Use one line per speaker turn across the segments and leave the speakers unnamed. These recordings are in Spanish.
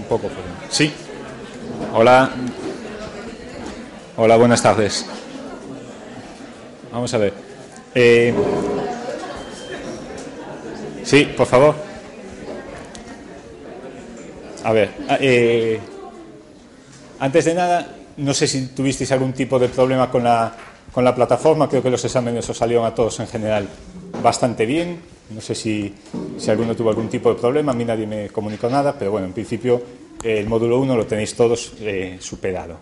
un poco. Sí. Hola. Hola, buenas tardes. Vamos a ver. Sí, por favor. A ver. Antes de nada, no sé si tuvisteis algún tipo de problema con la plataforma. Creo que los exámenes os salieron a todos en general bastante bien. No sé si alguno tuvo algún tipo de problema. A mí nadie me comunicó nada, pero bueno, en principio el módulo 1 lo tenéis todos superado.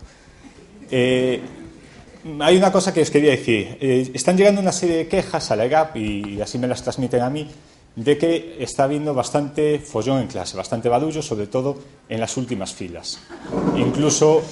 Hay una cosa que os quería decir. Están llegando una serie de quejas a la EGAP y así me las transmiten a mí, de que está habiendo bastante follón en clase, bastante barullo, sobre todo en las últimas filas. Incluso...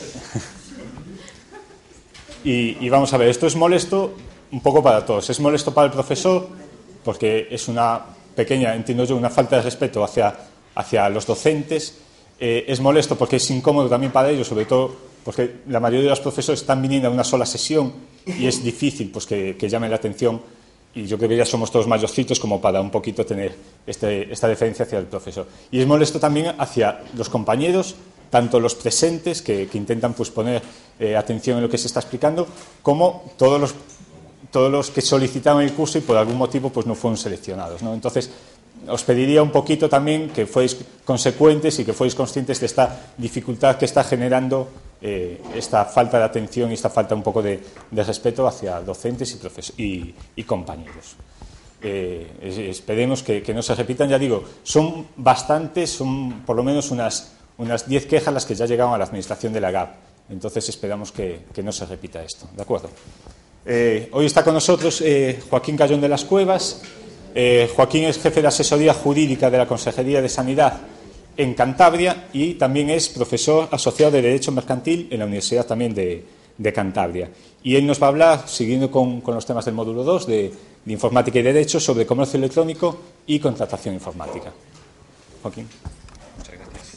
y vamos a ver, esto es molesto un poco para todos. Es molesto para el profesor, porque es una pequeña, entiendo yo, una falta de respeto hacia los docentes. Es molesto porque es incómodo también para ellos, sobre todo porque la mayoría de los profesores están viniendo a una sola sesión y es difícil pues que llame la atención, y yo creo que ya somos todos mayorcitos como para un poquito tener esta deferencia hacia el profesor. Y es molesto también hacia los compañeros, tanto los presentes que intentan pues poner atención en lo que se está explicando, como todos los que solicitaron el curso y por algún motivo pues no fueron seleccionados, ¿no? Entonces os pediría un poquito también que fueis consecuentes y que fueis conscientes de esta dificultad que está generando esta falta de atención y esta falta un poco de respeto hacia docentes y compañeros. Esperemos que no se repitan. Ya digo, son bastantes, son por lo menos unas 10 quejas las que ya llegaron a la administración de la GAP. Entonces esperamos que no se repita esto. ¿De acuerdo? Hoy está con nosotros Joaquín Cayón de las Cuevas. Joaquín es jefe de asesoría jurídica de la Consejería de Sanidad en Cantabria y también es profesor asociado de Derecho Mercantil en la Universidad también de Cantabria. Y él nos va a hablar, siguiendo con los temas del módulo 2 de Informática y Derecho, sobre comercio electrónico y contratación informática. Joaquín. Muchas gracias.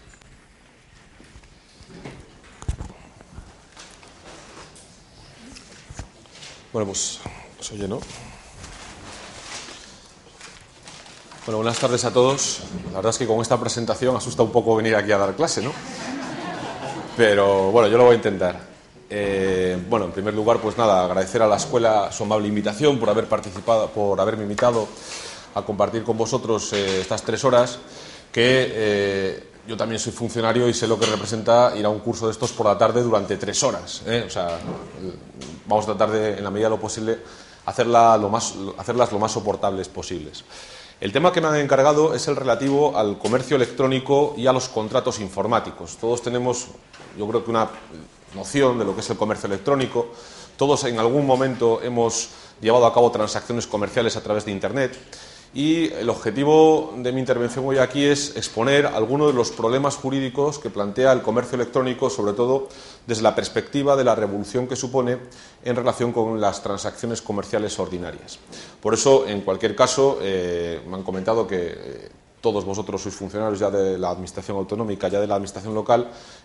Bueno, pues se oye, ¿no? Bueno, buenas tardes a todos. La verdad es que con esta presentación asusta un poco venir aquí a dar clase, ¿no? Pero bueno, yo lo voy a intentar. Bueno, en primer lugar, pues nada, agradecer a la escuela su amable invitación por haber participado, por haberme invitado a compartir con vosotros estas 3 horas, que yo también soy funcionario y sé lo que representa ir a un curso de estos por la tarde durante 3 horas. O sea, vamos a tratar de, en la medida de lo posible, hacerlas lo más soportables posibles. El tema que me han encargado es el relativo al comercio electrónico y a los contratos informáticos. Todos tenemos, yo creo que una noción de lo que es el comercio electrónico. Todos en algún momento hemos llevado a cabo transacciones comerciales a través de Internet. Y el objetivo de mi intervención hoy aquí es exponer algunos de los problemas jurídicos que plantea el comercio electrónico, sobre todo desde la perspectiva de la revolución que supone en relación con las transacciones comerciales ordinarias. Por eso, en cualquier caso, me han comentado que todos vosotros sois funcionarios ya de la Administración Autonómica, ya de la Administración Local.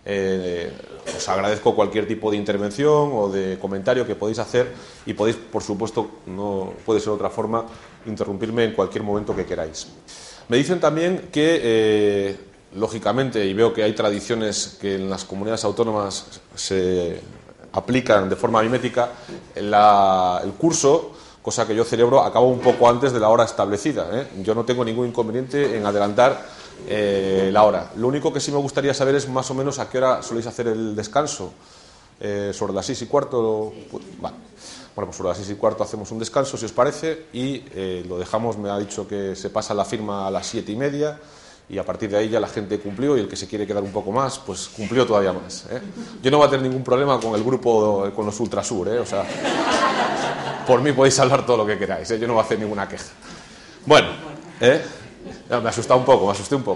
Os agradezco cualquier tipo de intervención o de comentario que podéis hacer y podéis, por supuesto, no puede ser de otra forma, interrumpirme en cualquier momento que queráis. Me dicen también que, lógicamente, y veo que hay tradiciones que en las comunidades autónomas se aplican de forma mimética, el curso, cosa que yo celebro, acaba un poco antes de la hora establecida. Yo no tengo ningún inconveniente en adelantar la hora. Lo único que sí me gustaría saber es más o menos a qué hora soléis hacer el descanso. Sobre las 6:15. Vale. Bueno, pues sobre las 6:15 hacemos un descanso, si os parece, y lo dejamos. Me ha dicho que se pasa la firma a las 7:30 y a partir de ahí ya la gente cumplió, y el que se quiere quedar un poco más, pues cumplió todavía más. Yo no voy a tener ningún problema con el grupo, con los Ultrasur, o sea, por mí podéis hablar todo lo que queráis, yo no voy a hacer ninguna queja. Bueno, me asusté un poco.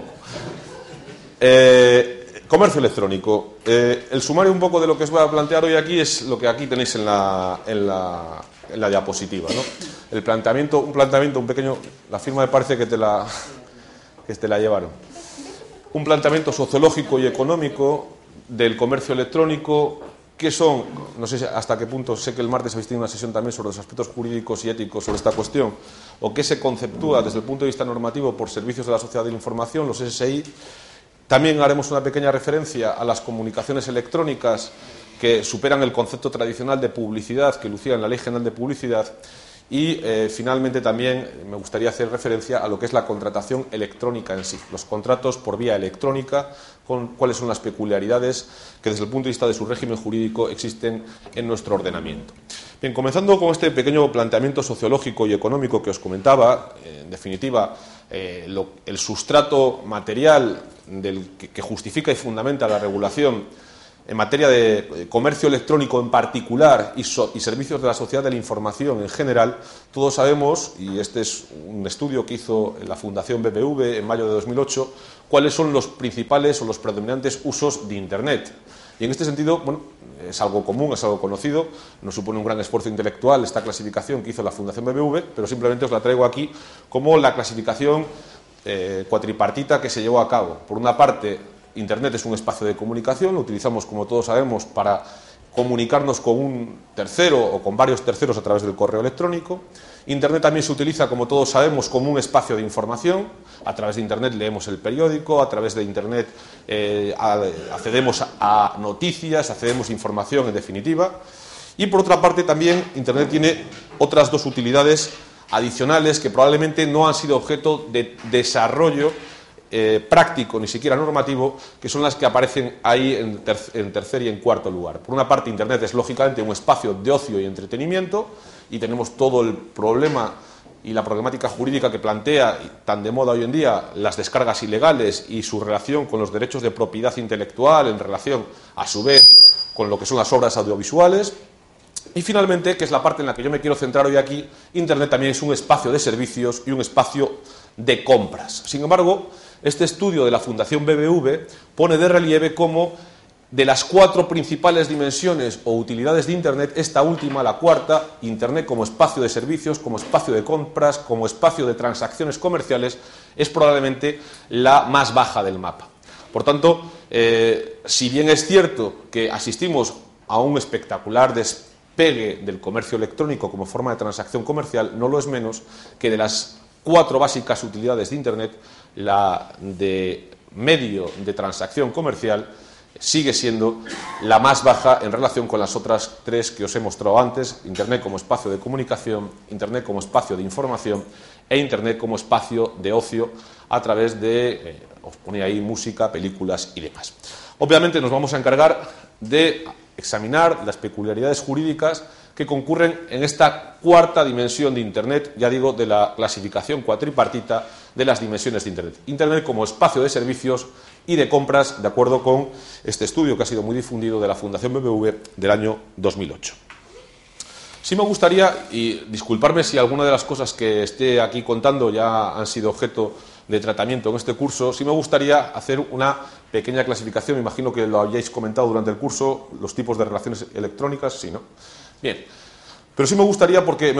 Comercio electrónico. El sumario un poco de lo que os voy a plantear hoy aquí es lo que aquí tenéis en la diapositiva, ¿no? Un pequeño. La firma me parece que te la llevaron. Un planteamiento sociológico y económico del comercio electrónico. ¿Qué son? No sé hasta qué punto, sé que el martes habéis tenido una sesión también sobre los aspectos jurídicos y éticos sobre esta cuestión, o qué se conceptúa desde el punto de vista normativo por servicios de la sociedad de la información, los SSI. También haremos una pequeña referencia a las comunicaciones electrónicas que superan el concepto tradicional de publicidad que lucía en la Ley General de Publicidad. Y, finalmente, también me gustaría hacer referencia a lo que es la contratación electrónica en sí, los contratos por vía electrónica, con cuáles son las peculiaridades que, desde el punto de vista de su régimen jurídico, existen en nuestro ordenamiento. Bien, comenzando con este pequeño planteamiento sociológico y económico que os comentaba, en definitiva, el sustrato material que justifica y fundamenta la regulación en materia de comercio electrónico en particular y servicios de la sociedad de la información en general, todos sabemos, y este es un estudio que hizo la Fundación BBV en mayo de 2008, cuáles son los principales o los predominantes usos de Internet. Y en este sentido, bueno, es algo común, es algo conocido, no supone un gran esfuerzo intelectual esta clasificación que hizo la Fundación BBV, pero simplemente os la traigo aquí como la clasificación cuatripartita que se llevó a cabo. Por una parte, Internet es un espacio de comunicación, lo utilizamos, como todos sabemos, para comunicarnos con un tercero o con varios terceros a través del correo electrónico. Internet también se utiliza, como todos sabemos, como un espacio de información. A través de Internet leemos el periódico, a través de Internet accedemos a noticias, accedemos a información, en definitiva. Y, por otra parte, también Internet tiene otras dos utilidades adicionales que probablemente no han sido objeto de desarrollo práctico, ni siquiera normativo, que son las que aparecen ahí en tercer y en cuarto lugar. Por una parte, Internet es lógicamente un espacio de ocio y entretenimiento, y tenemos todo el problema y la problemática jurídica que plantea, tan de moda hoy en día, las descargas ilegales y su relación con los derechos de propiedad intelectual en relación, a su vez, con lo que son las obras audiovisuales. Y, finalmente, que es la parte en la que yo me quiero centrar hoy aquí, Internet también es un espacio de servicios y un espacio de compras. Sin embargo, este estudio de la Fundación BBV pone de relieve cómo, de las 4 principales dimensiones o utilidades de Internet, esta última, la cuarta, Internet como espacio de servicios, como espacio de compras, como espacio de transacciones comerciales, es probablemente la más baja del mapa. Por tanto, si bien es cierto que asistimos a un espectacular despegue del comercio electrónico como forma de transacción comercial, no lo es menos que de las 4 básicas utilidades de Internet, la de medio de transacción comercial sigue siendo la más baja en relación con las otras 3 que os he mostrado antes: Internet como espacio de comunicación, Internet como espacio de información e Internet como espacio de ocio a través de, os ponía ahí, música, películas y demás. Obviamente nos vamos a encargar de examinar las peculiaridades jurídicas que concurren en esta cuarta dimensión de Internet, ya digo, de la clasificación cuatripartita de las dimensiones de Internet. Internet como espacio de servicios y de compras, de acuerdo con este estudio que ha sido muy difundido de la Fundación BBV del año 2008. Sí me gustaría, y disculparme si alguna de las cosas que esté aquí contando ya han sido objeto de tratamiento en este curso, sí me gustaría hacer una pequeña clasificación. Me imagino que lo habíais comentado durante el curso, los tipos de relaciones electrónicas, sí, ¿no? Bien, pero sí me gustaría, porque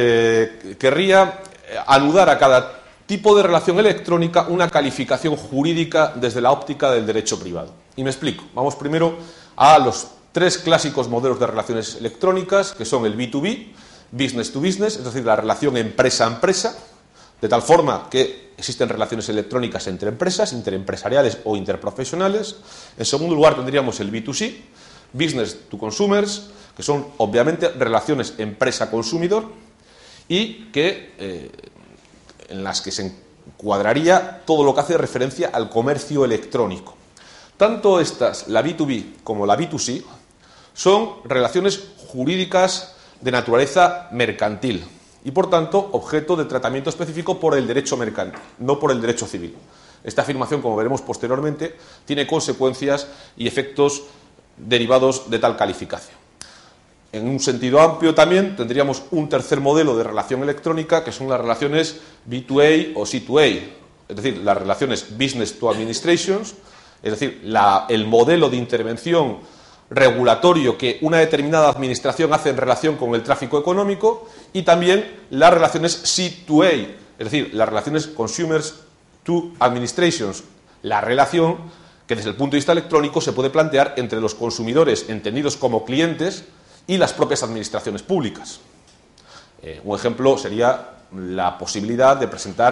querría anudar a cada tipo de relación electrónica una calificación jurídica desde la óptica del derecho privado. Y me explico. Vamos primero a los 3 clásicos modelos de relaciones electrónicas, que son el B2B, business to business, es decir, la relación empresa a empresa, de tal forma que existen relaciones electrónicas entre empresas, interempresariales o interprofesionales. En segundo lugar tendríamos el B2C, business to consumers, que son obviamente relaciones empresa-consumidor y que, en las que se encuadraría todo lo que hace referencia al comercio electrónico. Tanto estas, la B2B como la B2C, son relaciones jurídicas de naturaleza mercantil y, por tanto, objeto de tratamiento específico por el derecho mercantil, no por el derecho civil. Esta afirmación, como veremos posteriormente, tiene consecuencias y efectos derivados de tal calificación. En un sentido amplio también tendríamos un tercer modelo de relación electrónica, que son las relaciones B2A o C2A, es decir, las relaciones Business to Administrations, es decir, el modelo de intervención regulatorio que una determinada administración hace en relación con el tráfico económico, y también las relaciones C2A, es decir, las relaciones Consumers to Administrations, la relación que desde el punto de vista electrónico se puede plantear entre los consumidores entendidos como clientes y las propias administraciones públicas. Un ejemplo sería la posibilidad de presentar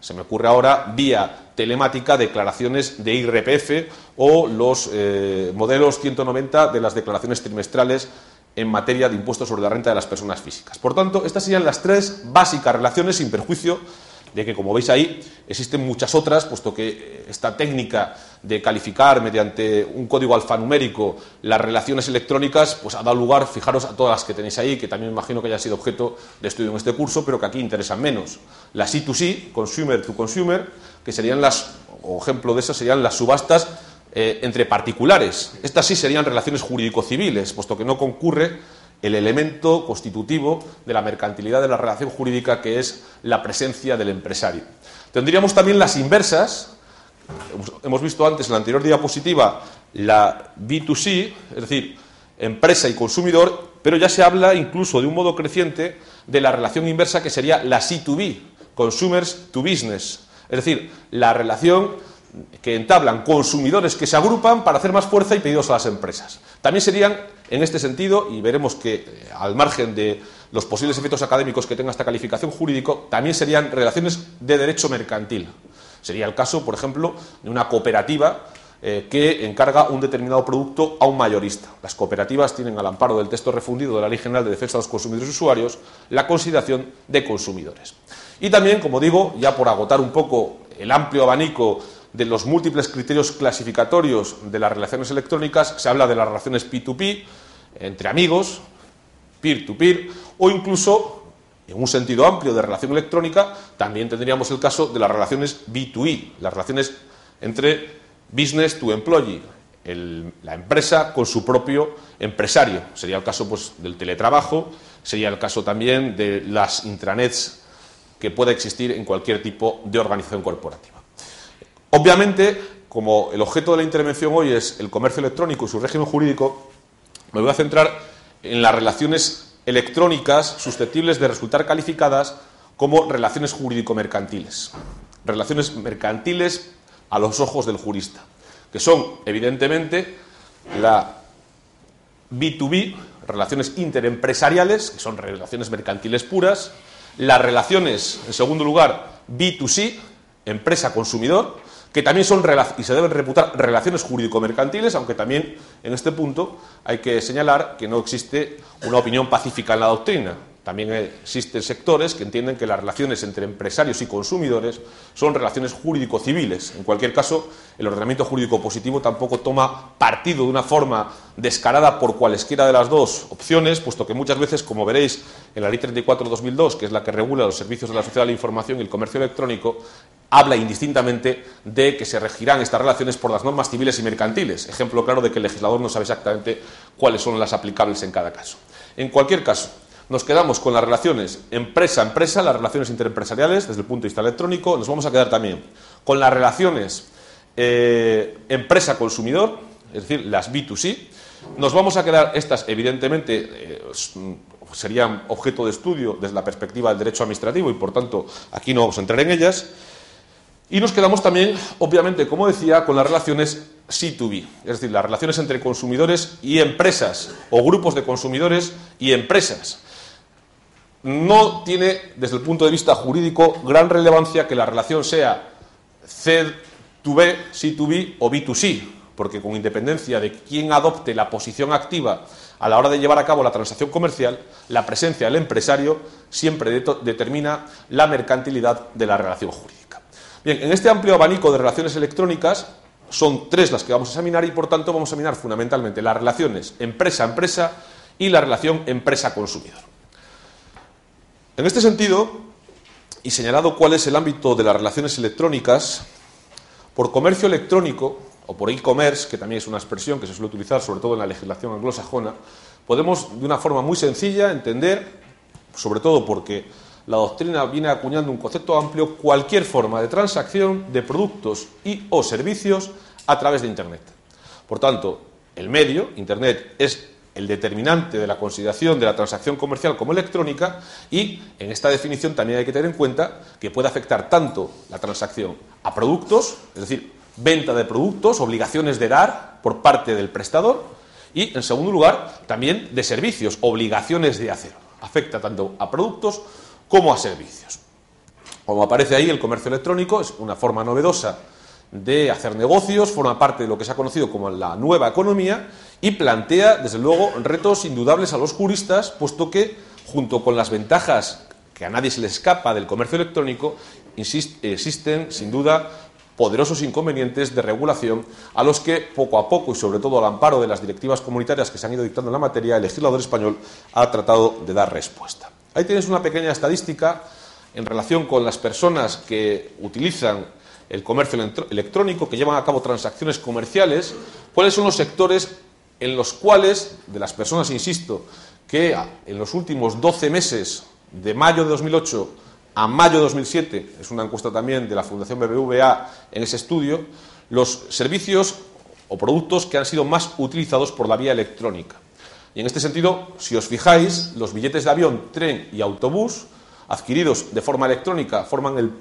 se me ocurre ahora, vía telemática, declaraciones de IRPF o los modelos 190 de las declaraciones trimestrales en materia de impuestos sobre la renta de las personas físicas. Por tanto, estas serían las tres básicas relaciones, sin perjuicio de que, como veis ahí, existen muchas otras, puesto que esta técnica de calificar mediante un código alfanumérico las relaciones electrónicas, pues ha dado lugar, fijaros, a todas las que tenéis ahí, que también me imagino que haya sido objeto de estudio en este curso, pero que aquí interesan menos. La C2C, Consumer to Consumer, que serían o ejemplo de esas serían las subastas entre particulares. Estas sí serían relaciones jurídico-civiles, puesto que no concurre el elemento constitutivo de la mercantilidad de la relación jurídica, que es la presencia del empresario. Tendríamos también las inversas. Hemos visto antes en la anterior diapositiva la B2C, es decir, empresa y consumidor, pero ya se habla incluso de un modo creciente de la relación inversa, que sería la C2B, Consumers to Business, es decir, la relación que entablan consumidores que se agrupan para hacer más fuerza y pedidos a las empresas. También serían, en este sentido, y veremos que al margen de los posibles efectos académicos que tenga esta calificación jurídico, también serían relaciones de derecho mercantil. Sería el caso, por ejemplo, de una cooperativa que encarga un determinado producto a un mayorista. Las cooperativas tienen, al amparo del texto refundido de la Ley General de Defensa de los Consumidores y Usuarios, la consideración de consumidores. Y también, como digo, ya por agotar un poco el amplio abanico de los múltiples criterios clasificatorios de las relaciones electrónicas, se habla de las relaciones P2P, entre amigos, peer-to-peer, o incluso, en un sentido amplio de relación electrónica, también tendríamos el caso de las relaciones B2E, las relaciones entre business to employee, la empresa con su propio empresario. Sería el caso, pues, del teletrabajo, sería el caso también de las intranets que pueda existir en cualquier tipo de organización corporativa. Obviamente, como el objeto de la intervención hoy es el comercio electrónico y su régimen jurídico, me voy a centrar en las relaciones electrónicas susceptibles de resultar calificadas como relaciones jurídico-mercantiles. Relaciones mercantiles a los ojos del jurista, que son, evidentemente, la B2B, relaciones interempresariales, que son relaciones mercantiles puras, las relaciones, en segundo lugar, B2C, empresa-consumidor, que también son y se deben reputar relaciones jurídico-mercantiles, aunque también en este punto hay que señalar que no existe una opinión pacífica en la doctrina. También existen sectores que entienden que las relaciones entre empresarios y consumidores son relaciones jurídico-civiles. En cualquier caso, el ordenamiento jurídico positivo tampoco toma partido de una forma descarada por cualesquiera de las dos opciones, puesto que muchas veces, como veréis en la Ley 34/2002, que es la que regula los servicios de la sociedad de la información y el comercio electrónico, habla indistintamente de que se regirán estas relaciones por las normas civiles y mercantiles. Ejemplo claro de que el legislador no sabe exactamente cuáles son las aplicables en cada caso. En cualquier caso, nos quedamos con las relaciones empresa-empresa, las relaciones interempresariales desde el punto de vista electrónico. Nos vamos a quedar también con las relaciones empresa-consumidor, es decir, las B2C. Nos vamos a quedar, estas evidentemente serían objeto de estudio desde la perspectiva del derecho administrativo y por tanto aquí no vamos a entrar en ellas. Y nos quedamos también, obviamente, como decía, con las relaciones C2B, es decir, las relaciones entre consumidores y empresas o grupos de consumidores y empresas. No tiene, desde el punto de vista jurídico, gran relevancia que la relación sea C2B, C2B o B2C, porque con independencia de quién adopte la posición activa a la hora de llevar a cabo la transacción comercial, la presencia del empresario siempre determina la mercantilidad de la relación jurídica. Bien, en este amplio abanico de relaciones electrónicas son tres las que vamos a examinar y, por tanto, vamos a examinar fundamentalmente las relaciones empresa-empresa y la relación empresa-consumidor. En este sentido, y señalado cuál es el ámbito de las relaciones electrónicas, por comercio electrónico o por e-commerce, que también es una expresión que se suele utilizar sobre todo en la legislación anglosajona, podemos de una forma muy sencilla entender, sobre todo porque la doctrina viene acuñando un concepto amplio, cualquier forma de transacción de productos y o servicios a través de Internet. Por tanto, el medio, Internet, es el determinante de la consideración de la transacción comercial como electrónica y en esta definición también hay que tener en cuenta que puede afectar tanto la transacción a productos, es decir, venta de productos, obligaciones de dar por parte del prestador y, en segundo lugar, también de servicios, obligaciones de hacer. Afecta tanto a productos como a servicios. Como aparece ahí, el comercio electrónico es una forma novedosa de hacer negocios, forma parte de lo que se ha conocido como la nueva economía y plantea, desde luego, retos indudables a los juristas, puesto que, junto con las ventajas que a nadie se le escapa del comercio electrónico, existen, sin duda, poderosos inconvenientes de regulación a los que, poco a poco y sobre todo al amparo de las directivas comunitarias que se han ido dictando en la materia, el legislador español ha tratado de dar respuesta. Ahí tienes una pequeña estadística en relación con las personas que utilizan el comercio electrónico, que llevan a cabo transacciones comerciales, cuáles son los sectores en los cuales, de las personas, insisto, que en los últimos 12 meses, de mayo de 2008 a mayo de 2007, es una encuesta también de la Fundación BBVA en ese estudio, los servicios o productos que han sido más utilizados por la vía electrónica. Y en este sentido, si os fijáis, los billetes de avión, tren y autobús adquiridos de forma electrónica forman el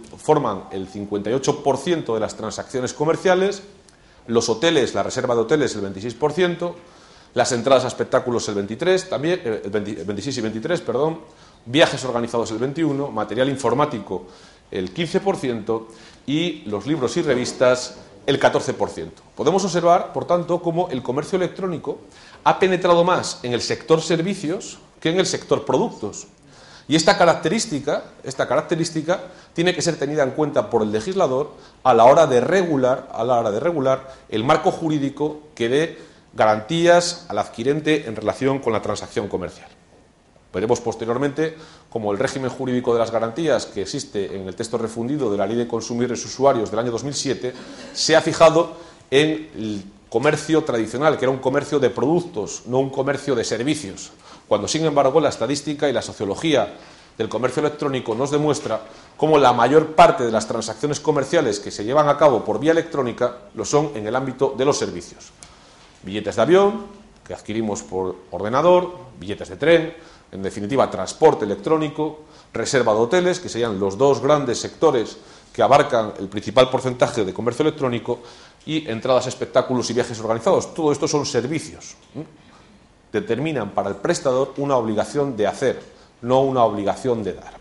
58% de las transacciones comerciales, los hoteles, la reserva de hoteles el 26%, las entradas a espectáculos el 26 y 23, viajes organizados el 21%, material informático el 15% y los libros y revistas el 14%. Podemos observar, por tanto, cómo el comercio electrónico ha penetrado más en el sector servicios que en el sector productos. Y esta característica tiene que ser tenida en cuenta por el legislador a la hora de regular el marco jurídico que dé garantías al adquirente en relación con la transacción comercial. Veremos posteriormente cómo el régimen jurídico de las garantías que existe en el texto refundido de la Ley de Consumidores y Usuarios del año 2007 se ha fijado en el comercio tradicional, que era un comercio de productos, no un comercio de servicios. Cuando, sin embargo, la estadística y la sociología del comercio electrónico nos demuestra cómo la mayor parte de las transacciones comerciales que se llevan a cabo por vía electrónica lo son en el ámbito de los servicios. Billetes de avión, que adquirimos por ordenador, billetes de tren, en definitiva, transporte electrónico, reserva de hoteles, que serían los dos grandes sectores que abarcan el principal porcentaje de comercio electrónico, y entradas a espectáculos y viajes organizados. Todo esto son servicios. Determinan para el prestador una obligación de hacer, no una obligación de dar.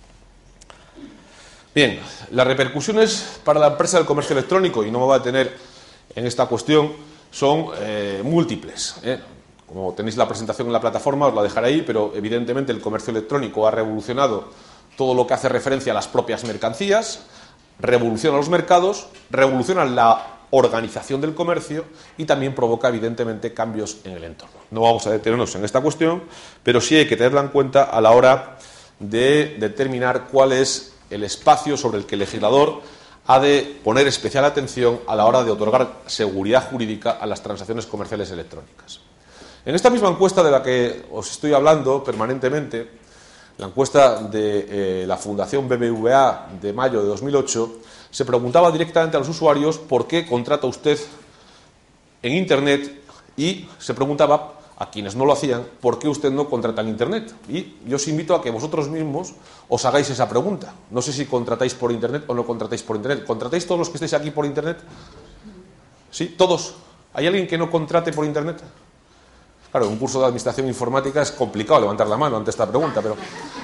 Bien, las repercusiones para la empresa del comercio electrónico, y no me voy a detener en esta cuestión, son múltiples. Como tenéis la presentación en la plataforma, os la dejaré ahí, pero evidentemente el comercio electrónico ha revolucionado todo lo que hace referencia a las propias mercancías, revoluciona los mercados, revoluciona la organización del comercio y también provoca evidentemente cambios en el entorno. No vamos a detenernos en esta cuestión, pero sí hay que tenerla en cuenta a la hora de determinar cuál es el espacio sobre el que el legislador ha de poner especial atención a la hora de otorgar seguridad jurídica a las transacciones comerciales electrónicas. En esta misma encuesta de la que os estoy hablando permanentemente, la encuesta de la Fundación BBVA de mayo de 2008, se preguntaba directamente a los usuarios por qué contrata usted en Internet, y se preguntaba a quienes no lo hacían por qué usted no contrata en Internet. Y yo os invito a que vosotros mismos os hagáis esa pregunta. No sé si contratáis por Internet o no contratáis por Internet. ¿Contratáis todos los que estáis aquí por Internet? ¿Sí? ¿Todos? ¿Hay alguien que no contrate por Internet? Claro, en un curso de Administración Informática es complicado levantar la mano ante esta pregunta, pero...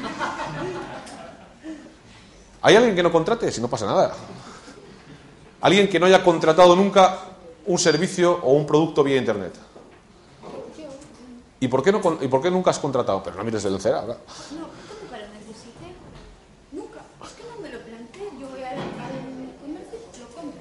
¿Hay alguien que no contrate? Si no pasa nada. ¿Alguien que no haya contratado nunca un servicio o un producto vía Internet? ¿Y por qué nunca has contratado? Pero no mires de cera.
No, nunca lo necesité. Nunca. Es que no me lo planteé. Yo voy al comercio y lo compro.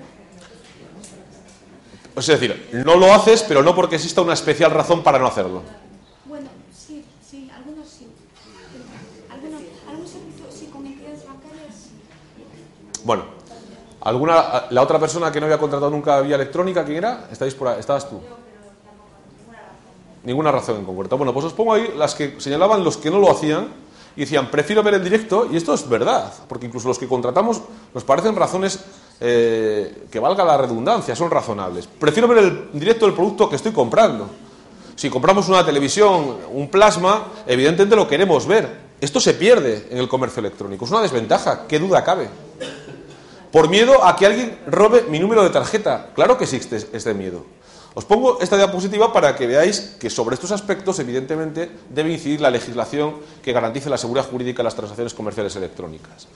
Es decir, no lo haces, pero no porque exista una especial razón para no hacerlo.
Bueno, sí, algunos sí. Algunos servicios sí, con entidades bancarias sí.
Bueno, la otra persona que no había contratado nunca vía electrónica, ¿quién era? ¿Estabas tú? Ninguna razón en concreto. Bueno, pues os pongo ahí las que señalaban los que no lo hacían y decían, prefiero ver el directo, y esto es verdad, porque incluso los que contratamos nos parecen razones que valga la redundancia, son razonables. Prefiero ver el directo del producto que estoy comprando. Si compramos una televisión, un plasma, evidentemente lo queremos ver. Esto se pierde en el comercio electrónico. Es una desventaja, qué duda cabe. Por miedo a que alguien robe mi número de tarjeta. Claro que existe este miedo. Os pongo esta diapositiva para que veáis que sobre estos aspectos, evidentemente, debe incidir la legislación que garantice la seguridad jurídica en las transacciones comerciales electrónicas.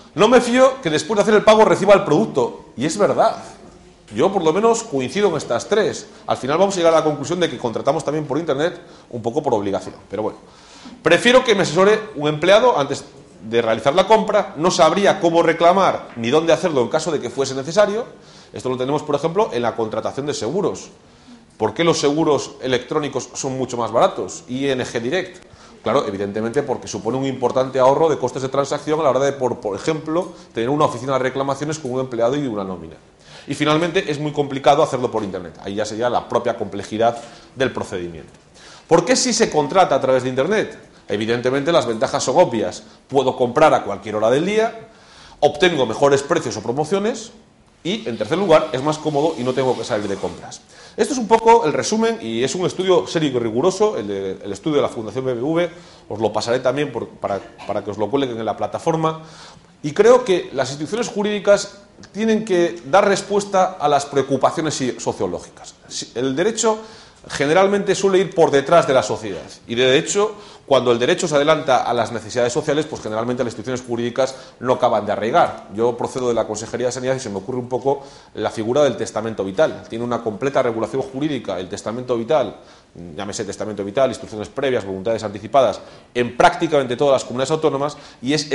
No me fío que después de hacer el pago reciba el producto. Y es verdad. Yo por lo menos coincido en estas tres. Al final vamos a llegar a la conclusión de que contratamos también por Internet un poco por obligación. Pero bueno, prefiero que me asesore un empleado antes de realizar la compra. No sabría cómo reclamar ni dónde hacerlo en caso de que fuese necesario. Esto lo tenemos, por ejemplo, en la contratación de seguros. ¿Por qué los seguros electrónicos son mucho más baratos? ING Direct. Claro, evidentemente porque supone un importante ahorro de costes de transacción a la hora de, por ejemplo, tener una oficina de reclamaciones con un empleado y una nómina. Y finalmente es muy complicado hacerlo por Internet. Ahí ya sería la propia complejidad del procedimiento. ¿Por qué si se contrata a través de Internet? Evidentemente las ventajas son obvias. Puedo comprar a cualquier hora del día, obtengo mejores precios o promociones y, en tercer lugar, es más cómodo y no tengo que salir de compras. Esto es un poco el resumen y es un estudio serio y riguroso, el estudio de la Fundación BBV. Os lo pasaré también para que os lo cuelguen en la plataforma. Y creo que las instituciones jurídicas tienen que dar respuesta a las preocupaciones sociológicas. El derecho generalmente suele ir por detrás de la sociedad y, de hecho, cuando el derecho se adelanta a las necesidades sociales, pues generalmente las instituciones jurídicas no acaban de arraigar. Yo procedo de la Consejería de Sanidad y se me ocurre un poco la figura del testamento vital. Tiene una completa regulación jurídica el testamento vital, llámese testamento vital, instrucciones previas, voluntades anticipadas, en prácticamente todas las comunidades autónomas y es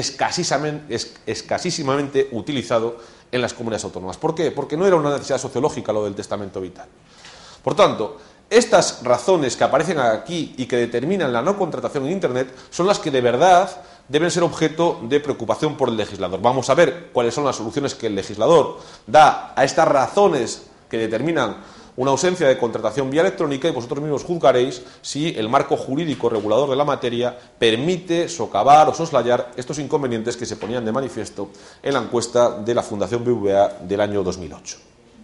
escasísimamente utilizado en las comunidades autónomas. ¿Por qué? Porque no era una necesidad sociológica lo del testamento vital. Por tanto, estas razones que aparecen aquí y que determinan la no contratación en Internet son las que de verdad deben ser objeto de preocupación por el legislador. Vamos a ver cuáles son las soluciones que el legislador da a estas razones que determinan una ausencia de contratación vía electrónica y vosotros mismos juzgaréis si el marco jurídico regulador de la materia permite socavar o soslayar estos inconvenientes que se ponían de manifiesto en la encuesta de la Fundación BBVA del año 2008.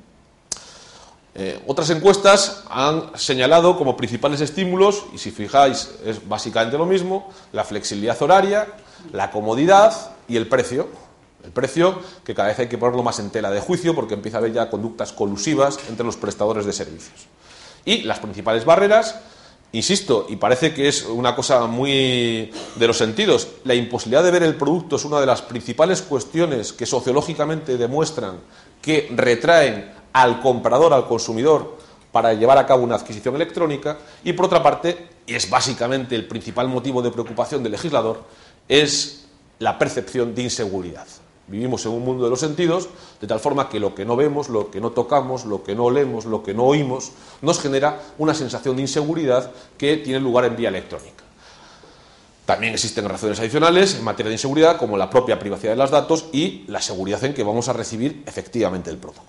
Otras encuestas han señalado como principales estímulos, y si fijáis es básicamente lo mismo, la flexibilidad horaria, la comodidad y el precio. El precio, que cada vez hay que ponerlo más en tela de juicio porque empieza a haber ya conductas colusivas entre los prestadores de servicios. Y las principales barreras, insisto, y parece que es una cosa muy de los sentidos, la imposibilidad de ver el producto es una de las principales cuestiones que sociológicamente demuestran que retraen al comprador, al consumidor, para llevar a cabo una adquisición electrónica. Y por otra parte, y es básicamente el principal motivo de preocupación del legislador, es la percepción de inseguridad. Vivimos en un mundo de los sentidos, de tal forma que lo que no vemos, lo que no tocamos, lo que no olemos, lo que no oímos, nos genera una sensación de inseguridad que tiene lugar en vía electrónica. También existen razones adicionales en materia de inseguridad, como la propia privacidad de los datos y la seguridad en que vamos a recibir efectivamente el producto.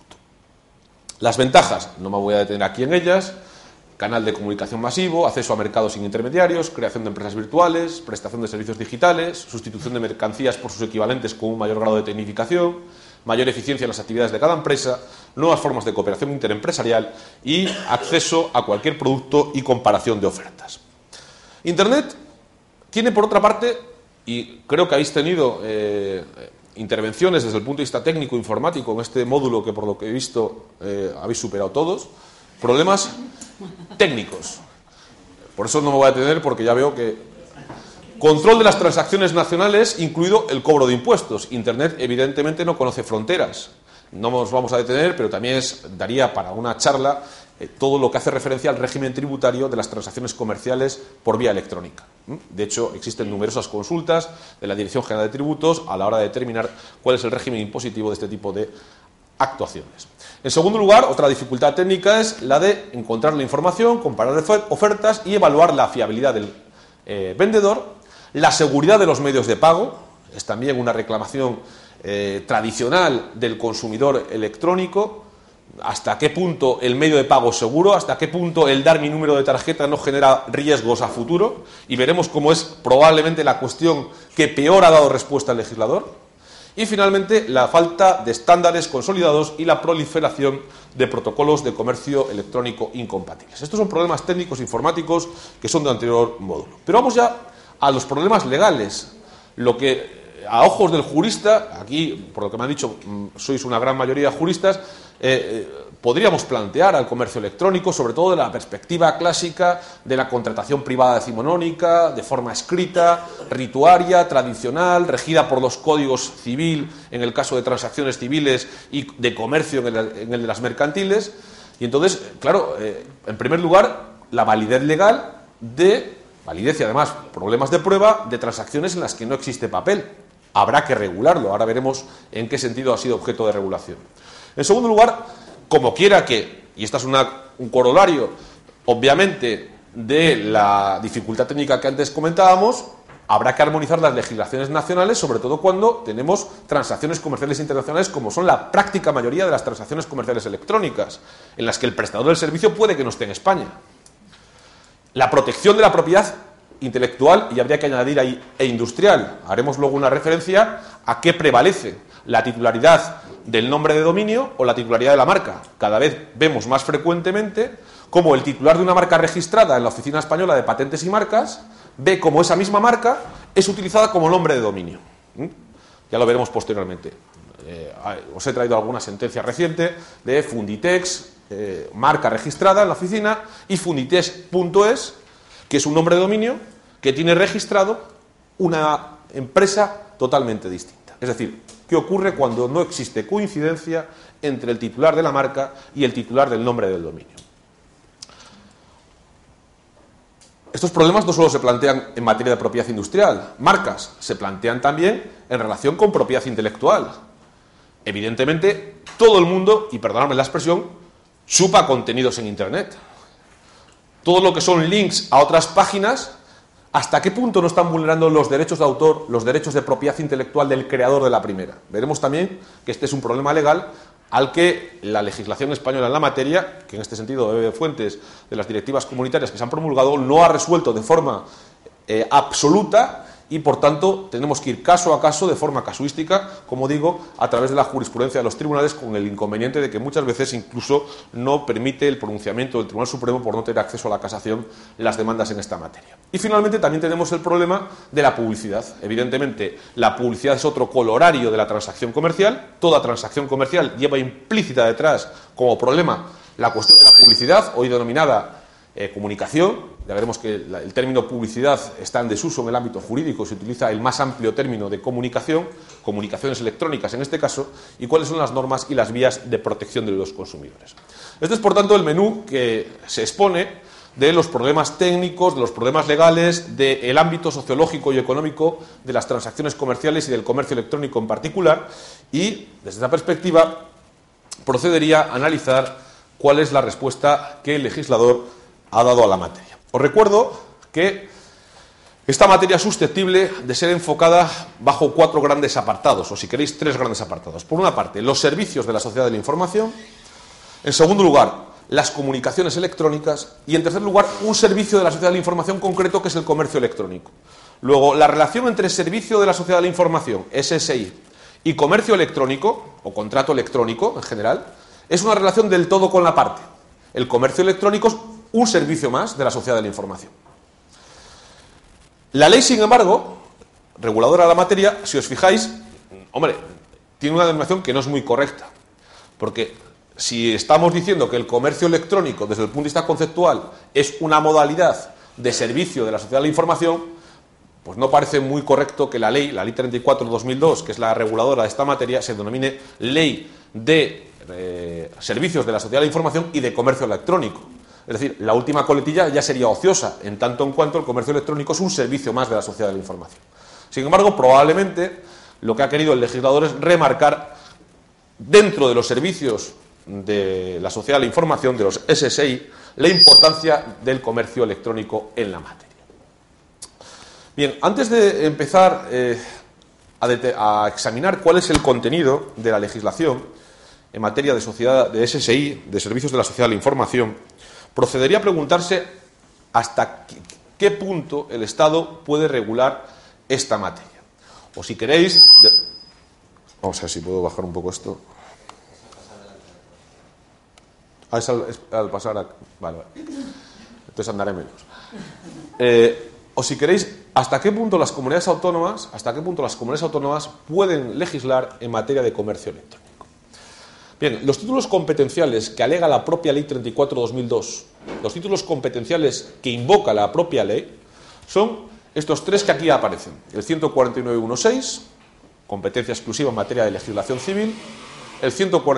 Las ventajas, no me voy a detener aquí en ellas: canal de comunicación masivo, acceso a mercados sin intermediarios, creación de empresas virtuales, prestación de servicios digitales, sustitución de mercancías por sus equivalentes con un mayor grado de tecnificación, mayor eficiencia en las actividades de cada empresa, nuevas formas de cooperación interempresarial y acceso a cualquier producto y comparación de ofertas. Internet tiene, por otra parte, y creo que habéis tenido intervenciones desde el punto de vista técnico informático en este módulo que, por lo que he visto, habéis superado todos, problemas técnicos. Por eso no me voy a detener, porque ya veo que control de las transacciones nacionales, incluido el cobro de impuestos. Internet evidentemente no conoce fronteras. No nos vamos a detener, pero también daría para una charla todo lo que hace referencia al régimen tributario de las transacciones comerciales por vía electrónica. De hecho, existen numerosas consultas de la Dirección General de Tributos a la hora de determinar cuál es el régimen impositivo de este tipo de actuaciones. En segundo lugar, otra dificultad técnica es la de encontrar la información, comparar ofertas y evaluar la fiabilidad del vendedor. La seguridad de los medios de pago es también una reclamación tradicional del consumidor electrónico. ¿Hasta qué punto el medio de pago es seguro? ¿Hasta qué punto el dar mi número de tarjeta no genera riesgos a futuro? Y veremos cómo es probablemente la cuestión que peor ha dado respuesta el legislador. Y finalmente, la falta de estándares consolidados y la proliferación de protocolos de comercio electrónico incompatibles. Estos son problemas técnicos informáticos que son del anterior módulo. Pero vamos ya a los problemas legales, lo que a ojos del jurista, aquí, por lo que me han dicho, sois una gran mayoría de juristas, podríamos plantear al comercio electrónico, sobre todo de la perspectiva clásica de la contratación privada decimonónica, de forma escrita, rituaria, tradicional, regida por los códigos civil en el caso de transacciones civiles y de comercio en el de las mercantiles. Y entonces, claro, en primer lugar, la validez legal validez y además problemas de prueba de transacciones en las que no existe papel. Habrá que regularlo, ahora veremos en qué sentido ha sido objeto de regulación. En segundo lugar, como quiera que, y este es un corolario, obviamente, de la dificultad técnica que antes comentábamos, habrá que armonizar las legislaciones nacionales, sobre todo cuando tenemos transacciones comerciales internacionales, como son la práctica mayoría de las transacciones comerciales electrónicas, en las que el prestador del servicio puede que no esté en España. La protección de la propiedad intelectual, y habría que añadir ahí, e industrial. Haremos luego una referencia a qué prevalece, la titularidad del nombre de dominio o la titularidad de la marca. Cada vez vemos más frecuentemente cómo el titular de una marca registrada en la Oficina Española de Patentes y Marcas ve cómo esa misma marca es utilizada como nombre de dominio. Ya lo veremos posteriormente. Os he traído alguna sentencia reciente de Funditex, marca registrada en la oficina, y Funditex.es, que es un nombre de dominio que tiene registrado una empresa totalmente distinta. Es decir, ¿qué ocurre cuando no existe coincidencia entre el titular de la marca y el titular del nombre del dominio? Estos problemas no solo se plantean en materia de propiedad industrial, marcas, se plantean también en relación con propiedad intelectual. Evidentemente, todo el mundo, y perdonadme la expresión, chupa contenidos en Internet. Todo lo que son links a otras páginas, ¿hasta qué punto no están vulnerando los derechos de autor, los derechos de propiedad intelectual del creador de la primera? Veremos también que este es un problema legal al que la legislación española en la materia, que en este sentido bebe de fuentes de las directivas comunitarias que se han promulgado, no ha resuelto de forma absoluta, y por tanto tenemos que ir caso a caso, de forma casuística, como digo, a través de la jurisprudencia de los tribunales, con el inconveniente de que muchas veces incluso no permite el pronunciamiento del Tribunal Supremo, por no tener acceso a la casación, las demandas en esta materia. Y finalmente también tenemos el problema de la publicidad. Evidentemente, la publicidad es otro colorario de la transacción comercial. Toda transacción comercial lleva implícita detrás como problema la cuestión de la publicidad, hoy denominada comunicación. Ya veremos que el término publicidad está en desuso en el ámbito jurídico, se utiliza el más amplio término de comunicación, comunicaciones electrónicas en este caso, y cuáles son las normas y las vías de protección de los consumidores. Este es, por tanto, el menú que se expone de los problemas técnicos, de los problemas legales, del ámbito sociológico y económico de las transacciones comerciales y del comercio electrónico en particular, y desde esta perspectiva procedería a analizar cuál es la respuesta que el legislador ha dado a la materia. Os recuerdo que esta materia es susceptible de ser enfocada bajo 4 grandes apartados, o si queréis 3 grandes apartados. Por una parte, los servicios de la sociedad de la información. En segundo lugar, las comunicaciones electrónicas. Y en tercer lugar, un servicio de la sociedad de la información concreto, que es el comercio electrónico. Luego, la relación entre servicio de la sociedad de la información, SSI, y comercio electrónico, o contrato electrónico en general, es una relación del todo con la parte. El comercio electrónico es un servicio más de la sociedad de la información. La ley, sin embargo, reguladora de la materia, si os fijáis, hombre, tiene una denominación que no es muy correcta, porque si estamos diciendo que el comercio electrónico, desde el punto de vista conceptual, es una modalidad de servicio de la sociedad de la información, pues no parece muy correcto que la ley 34/2002, que es la reguladora de esta materia, se denomine Ley de Servicios de la Sociedad de la Información y de Comercio Electrónico. Es decir, la última coletilla ya sería ociosa, en tanto en cuanto el comercio electrónico es un servicio más de la sociedad de la información. Sin embargo, probablemente lo que ha querido el legislador es remarcar, dentro de los servicios de la sociedad de la información, de los SSI, la importancia del comercio electrónico en la materia. Bien, antes de empezar a examinar cuál es el contenido de la legislación en materia de SSI, de servicios de la sociedad de la información, procedería a preguntarse hasta qué punto el Estado puede regular esta materia. O si queréis... Vamos a ver si puedo bajar un poco esto. Es al pasar a... Vale. Entonces andaré menos. O si queréis, ¿hasta qué punto las comunidades autónomas pueden legislar en materia de comercio electrónico? Bien, los títulos competenciales que alega la propia Ley 34/2002, los títulos competenciales que invoca la propia ley, son estos tres que aquí aparecen. El 149.1.6, competencia exclusiva en materia de legislación civil, el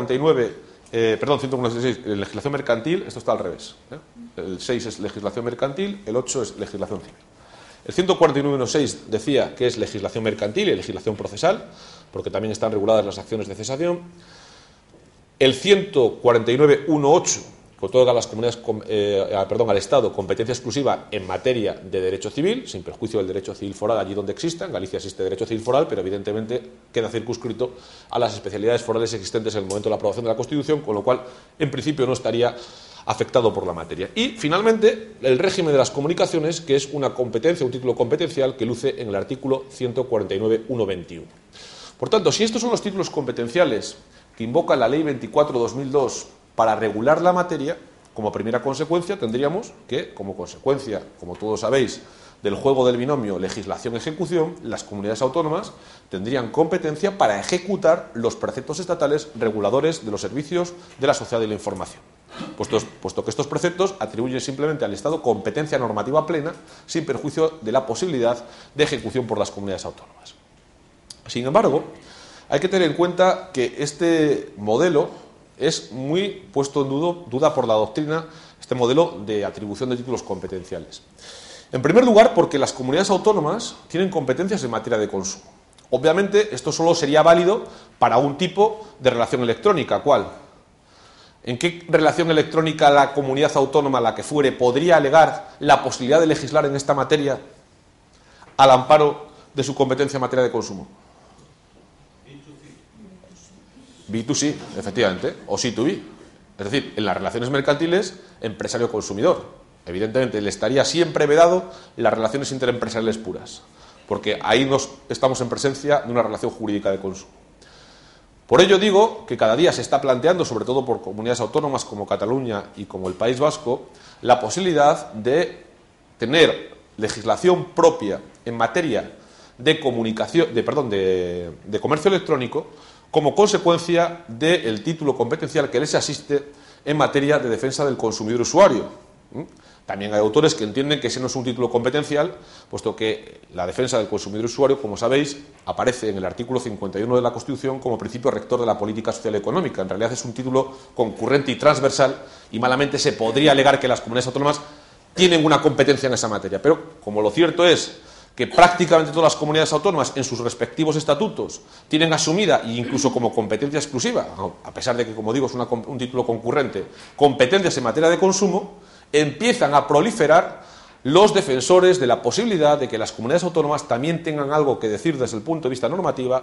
146, legislación mercantil, esto está al revés, el 6 es legislación mercantil, el 8 es legislación civil. El 149.1.6 decía que es legislación mercantil y legislación procesal, porque también están reguladas las acciones de cesación. El 149.1.8 otorga a las comunidades, al Estado competencia exclusiva en materia de derecho civil, sin perjuicio del derecho civil foral allí donde exista. En Galicia existe derecho civil foral, pero evidentemente queda circunscrito a las especialidades forales existentes en el momento de la aprobación de la Constitución, con lo cual, en principio, no estaría afectado por la materia. Y, finalmente, el régimen de las comunicaciones, que es una competencia, un título competencial que luce en el artículo 149.1.21. Por tanto, si estos son los títulos competenciales que invoca la Ley 24/2002 para regular la materia, como primera consecuencia tendríamos que, como consecuencia, como todos sabéis, del juego del binomio legislación-ejecución, las comunidades autónomas tendrían competencia para ejecutar los preceptos estatales reguladores de los servicios de la sociedad y la información, puesto que estos preceptos atribuyen simplemente al Estado competencia normativa plena, sin perjuicio de la posibilidad de ejecución por las comunidades autónomas. Sin embargo, hay que tener en cuenta que este modelo es muy puesto en duda por la doctrina, este modelo de atribución de títulos competenciales. En primer lugar, porque las comunidades autónomas tienen competencias en materia de consumo. Obviamente, esto solo sería válido para un tipo de relación electrónica. ¿Cuál? ¿En qué relación electrónica la comunidad autónoma, la que fuere, podría alegar la posibilidad de legislar en esta materia al amparo de su competencia en materia de consumo? B2C, efectivamente, o C2B. Es decir, en las relaciones mercantiles, empresario-consumidor. Evidentemente, le estaría siempre vedado las relaciones interempresariales puras, porque ahí estamos en presencia de una relación jurídica de consumo. Por ello digo que cada día se está planteando, sobre todo por comunidades autónomas como Cataluña y como el País Vasco, la posibilidad de tener legislación propia en materia de comercio electrónico, como consecuencia del título competencial que les asiste en materia de defensa del consumidor usuario. También hay autores que entienden que ese no es un título competencial, puesto que la defensa del consumidor usuario, como sabéis, aparece en el artículo 51 de la Constitución como principio rector de la política social y económica. En realidad es un título concurrente y transversal, y malamente se podría alegar que las comunidades autónomas tienen una competencia en esa materia. Pero, como lo cierto es que prácticamente todas las comunidades autónomas en sus respectivos estatutos tienen asumida, e incluso como competencia exclusiva, a pesar de que, como digo, es un título concurrente, competencias en materia de consumo, empiezan a proliferar los defensores de la posibilidad de que las comunidades autónomas también tengan algo que decir desde el punto de vista normativo,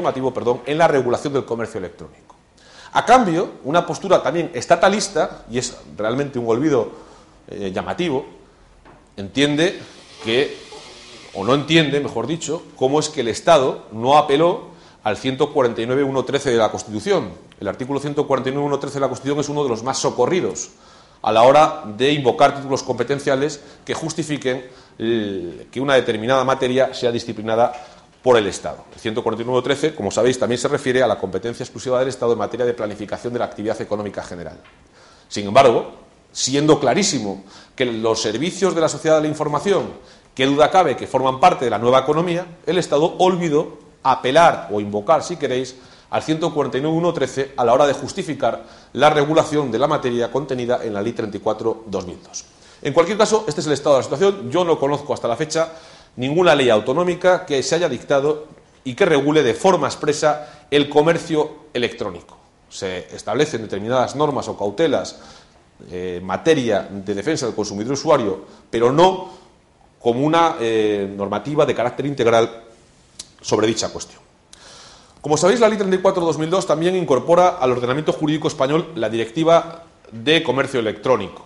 en la regulación del comercio electrónico. A cambio, una postura también estatalista, y es realmente un olvido llamativo, entiende que, o no entiende, mejor dicho, cómo es que el Estado no apeló al 149.1.13 de la Constitución. El artículo 149.1.13 de la Constitución es uno de los más socorridos a la hora de invocar títulos competenciales que justifiquen que una determinada materia sea disciplinada por el Estado. El 149.1.13, como sabéis, también se refiere a la competencia exclusiva del Estado en materia de planificación de la actividad económica general. Sin embargo, siendo clarísimo que los servicios de la sociedad de la información, qué duda cabe que forman parte de la nueva economía, el Estado olvidó apelar o invocar, si queréis, al 149.1.13 a la hora de justificar la regulación de la materia contenida en la Ley 34/2002. En cualquier caso, este es el estado de la situación. Yo no conozco hasta la fecha ninguna ley autonómica que se haya dictado y que regule de forma expresa el comercio electrónico. Se establecen determinadas normas o cautelas en materia de defensa del consumidor usuario, pero no como una normativa de carácter integral sobre dicha cuestión. Como sabéis, la Ley 34/2002 también incorpora al ordenamiento jurídico español la Directiva de Comercio Electrónico,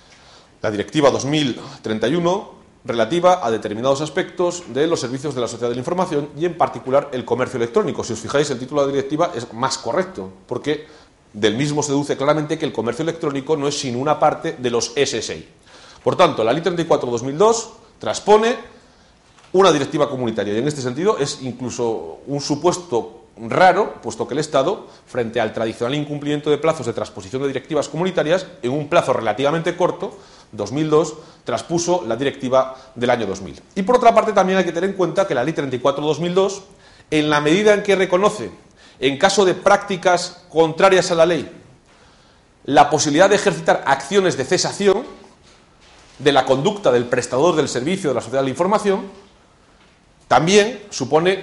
la Directiva 2031, relativa a determinados aspectos de los servicios de la sociedad de la información y, en particular, el comercio electrónico. Si os fijáis, el título de la directiva es más correcto, porque del mismo se deduce claramente que el comercio electrónico no es sino una parte de los SSI. Por tanto, la Ley 34/2002 transpone una directiva comunitaria. Y en este sentido es incluso un supuesto raro, puesto que el Estado, frente al tradicional incumplimiento de plazos de transposición de directivas comunitarias, en un plazo relativamente corto, 2002, traspuso la directiva del año 2000. Y por otra parte también hay que tener en cuenta que la Ley 34/2002, en la medida en que reconoce, en caso de prácticas contrarias a la ley, la posibilidad de ejercitar acciones de cesación de la conducta del prestador del servicio de la sociedad de la información, también supone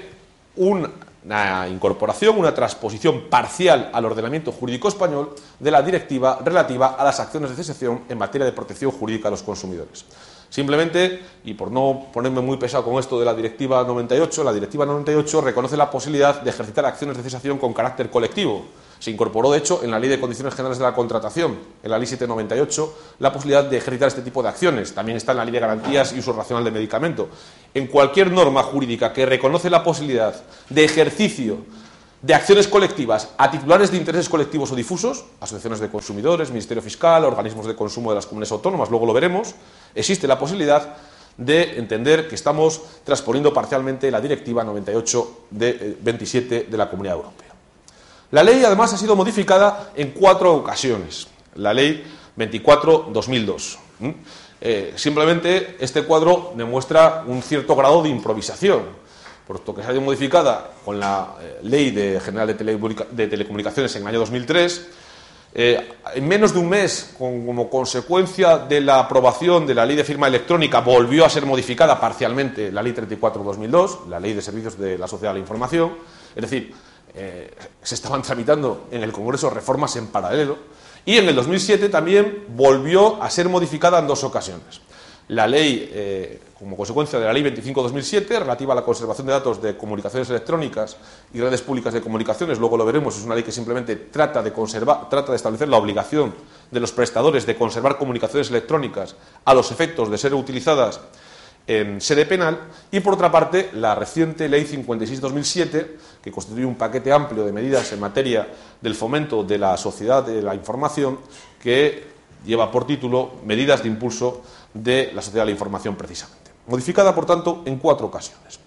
una incorporación, una transposición parcial al ordenamiento jurídico español de la directiva relativa a las acciones de cesación en materia de protección jurídica a los consumidores. Simplemente, y por no ponerme muy pesado con esto de la Directiva 98, la Directiva 98 reconoce la posibilidad de ejercitar acciones de cesación con carácter colectivo. Se incorporó, de hecho, en la Ley de Condiciones Generales de la Contratación, en la Ley 798, la posibilidad de ejercitar este tipo de acciones. También está en la Ley de Garantías y Uso Racional del Medicamento. En cualquier norma jurídica que reconoce la posibilidad de ejercicio de acciones colectivas a titulares de intereses colectivos o difusos, asociaciones de consumidores, Ministerio Fiscal, organismos de consumo de las comunidades autónomas, luego lo veremos, existe la posibilidad de entender que estamos transponiendo parcialmente la Directiva 98 de 27 de la Comunidad Europea. La ley, además, ha sido modificada en 4 ocasiones. La Ley 24/2002. Simplemente este cuadro demuestra un cierto grado de improvisación, puesto que se ha sido modificada con la Ley General de Telecomunicaciones en el año 2003. En menos de un mes, como consecuencia de la aprobación de la Ley de Firma Electrónica, volvió a ser modificada parcialmente la Ley 34/2002, la Ley de Servicios de la Sociedad de la Información. Es decir, se estaban tramitando en el Congreso reformas en paralelo, y en el 2007 también volvió a ser modificada en 2 ocasiones. La ley, como consecuencia de la Ley 25/2007, relativa a la conservación de datos de comunicaciones electrónicas y redes públicas de comunicaciones, luego lo veremos, es una ley que simplemente trata de establecer la obligación de los prestadores de conservar comunicaciones electrónicas a los efectos de ser utilizadas en sede penal, y por otra parte la reciente Ley 56/2007, que constituye un paquete amplio de medidas en materia del fomento de la sociedad de la información, que lleva por título Medidas de impulso de la sociedad de la información, precisamente. Modificada, por tanto, en 4 ocasiones.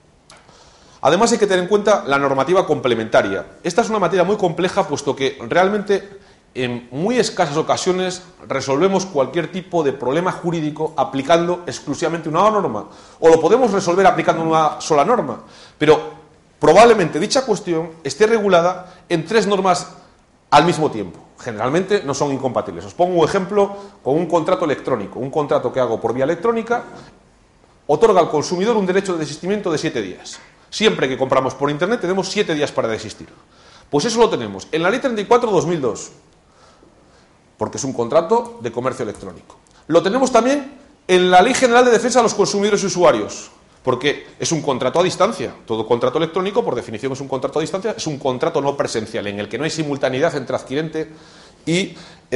Además, hay que tener en cuenta la normativa complementaria. Esta es una materia muy compleja, puesto que realmente en muy escasas ocasiones resolvemos cualquier tipo de problema jurídico aplicando exclusivamente una norma, o lo podemos resolver aplicando una sola norma, pero probablemente dicha cuestión esté regulada en 3 normas al mismo tiempo. Generalmente no son incompatibles. Os pongo un ejemplo con un contrato electrónico. Un contrato que hago por vía electrónica otorga al consumidor un derecho de desistimiento de 7 días. Siempre que compramos por Internet tenemos 7 días para desistir. Pues eso lo tenemos en la Ley 34/2002, porque es un contrato de comercio electrónico. Lo tenemos también en la Ley General de Defensa de los Consumidores y Usuarios, porque es un contrato a distancia. Todo contrato electrónico, por definición, es un contrato a distancia, es un contrato no presencial, en el que no hay simultaneidad entre adquirente y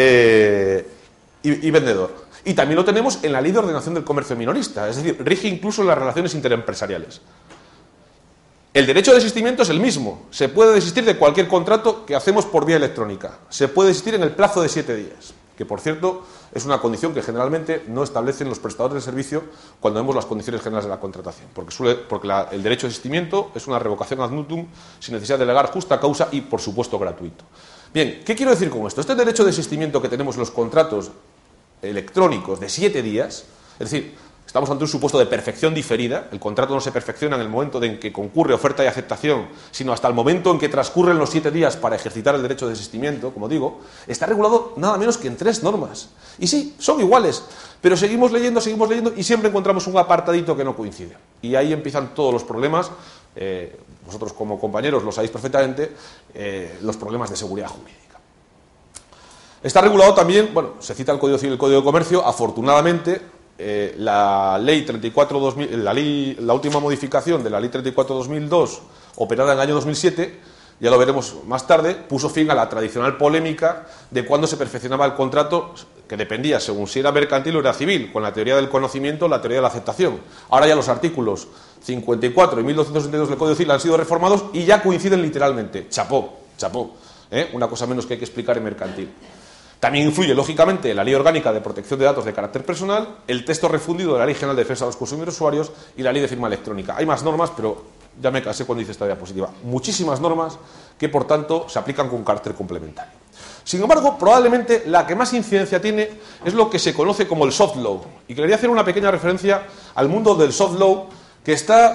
vendedor. Y también lo tenemos en la Ley de Ordenación del Comercio Minorista, es decir, rige incluso en las relaciones interempresariales. El derecho de desistimiento es el mismo. Se puede desistir de cualquier contrato que hacemos por vía electrónica. Se puede desistir en el plazo de 7 días, que, por cierto, es una condición que generalmente no establecen los prestadores de servicio cuando vemos las condiciones generales de la contratación, porque el derecho de desistimiento es una revocación ad nutum sin necesidad de alegar justa causa y, por supuesto, gratuito. Bien, ¿qué quiero decir con esto? Este derecho de desistimiento que tenemos en los contratos electrónicos de 7 días, es decir, estamos ante un supuesto de perfección diferida. El contrato no se perfecciona en el momento en que concurre oferta y aceptación, sino hasta el momento en que transcurren los 7 días para ejercitar el derecho de desistimiento, como digo. Está regulado nada menos que en 3 normas. Y sí, son iguales, pero seguimos leyendo y siempre encontramos un apartadito que no coincide. Y ahí empiezan todos los problemas. Vosotros como compañeros lo sabéis perfectamente, los problemas de seguridad jurídica. Está regulado también, se cita el Código Civil y el Código de Comercio, afortunadamente. La Ley 34/2000, la última modificación de la Ley 34/2002, operada en el año 2007, ya lo veremos más tarde, puso fin a la tradicional polémica de cuándo se perfeccionaba el contrato, que dependía según si era mercantil o era civil, con la teoría del conocimiento, la teoría de la aceptación. Ahora ya los artículos 54 y 1262 del Código Civil han sido reformados y ya coinciden literalmente. Chapó, una cosa menos que hay que explicar en mercantil. También influye, lógicamente, la Ley Orgánica de Protección de Datos de Carácter Personal, el texto refundido de la Ley General de Defensa de los Consumidores y Usuarios y la Ley de Firma Electrónica. Hay más normas, pero ya me cansé cuando hice esta diapositiva. Muchísimas normas que, por tanto, se aplican con carácter complementario. Sin embargo, probablemente la que más incidencia tiene es lo que se conoce como el soft law. Y quería hacer una pequeña referencia al mundo del soft law, que está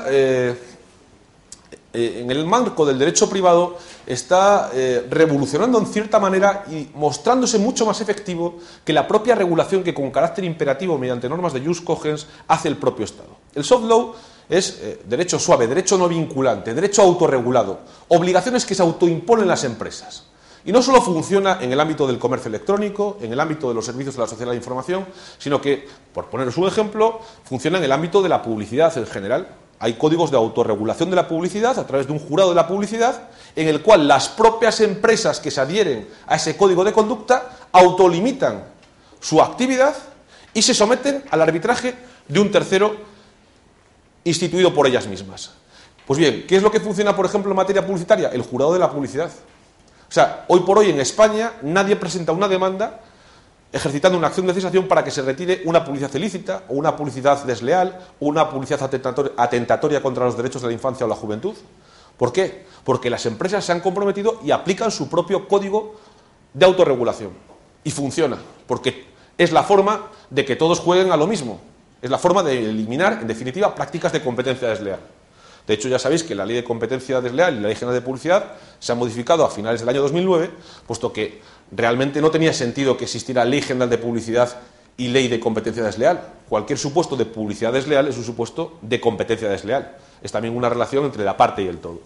en el marco del derecho privado, está revolucionando en cierta manera y mostrándose mucho más efectivo que la propia regulación que con carácter imperativo mediante normas de jus cogens hace el propio Estado. El soft law es derecho suave, derecho no vinculante, derecho autorregulado, obligaciones que se autoimponen las empresas. Y no solo funciona en el ámbito del comercio electrónico, en el ámbito de los servicios de la sociedad de la información, sino que, por poneros un ejemplo, funciona en el ámbito de la publicidad en general. Hay códigos de autorregulación de la publicidad a través de un jurado de la publicidad, en el cual las propias empresas que se adhieren a ese código de conducta autolimitan su actividad y se someten al arbitraje de un tercero instituido por ellas mismas. Pues bien, ¿qué es lo que funciona, por ejemplo, en materia publicitaria? El jurado de la publicidad. O sea, hoy por hoy en España nadie presenta una demanda ejercitando una acción de cesación para que se retire una publicidad ilícita o una publicidad desleal o una publicidad atentatoria contra los derechos de la infancia o la juventud. ¿Por qué? Porque las empresas se han comprometido y aplican su propio código de autorregulación. Y funciona, porque es la forma de que todos jueguen a lo mismo. Es la forma de eliminar, en definitiva, prácticas de competencia desleal. De hecho, ya sabéis que la Ley de Competencia Desleal y la Ley General de Publicidad se han modificado a finales del año 2009, puesto que realmente no tenía sentido que existiera Ley General de Publicidad y Ley de Competencia Desleal. Cualquier supuesto de publicidad desleal es un supuesto de competencia desleal. Es también una relación entre la parte y el todo.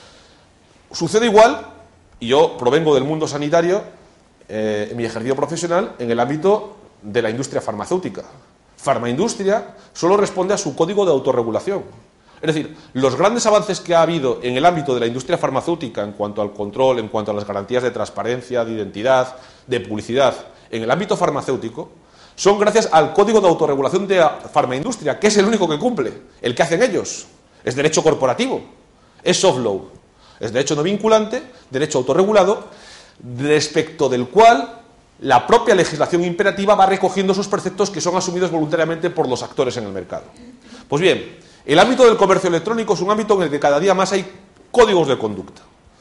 Sucede igual, y yo provengo del mundo sanitario, en mi ejercicio profesional, en el ámbito de la industria farmacéutica. Farmaindustria solo responde a su código de autorregulación. Es decir, los grandes avances que ha habido en el ámbito de la industria farmacéutica en cuanto al control, en cuanto a las garantías de transparencia, de identidad, de publicidad, en el ámbito farmacéutico, son gracias al código de autorregulación de la farmaindustria, que es el único que cumple, el que hacen ellos. Es derecho corporativo, es soft law, es derecho no vinculante, derecho autorregulado, respecto del cual la propia legislación imperativa va recogiendo esos preceptos que son asumidos voluntariamente por los actores en el mercado. Pues bien, el ámbito del comercio electrónico es un ámbito en el que cada día más hay códigos de conducta.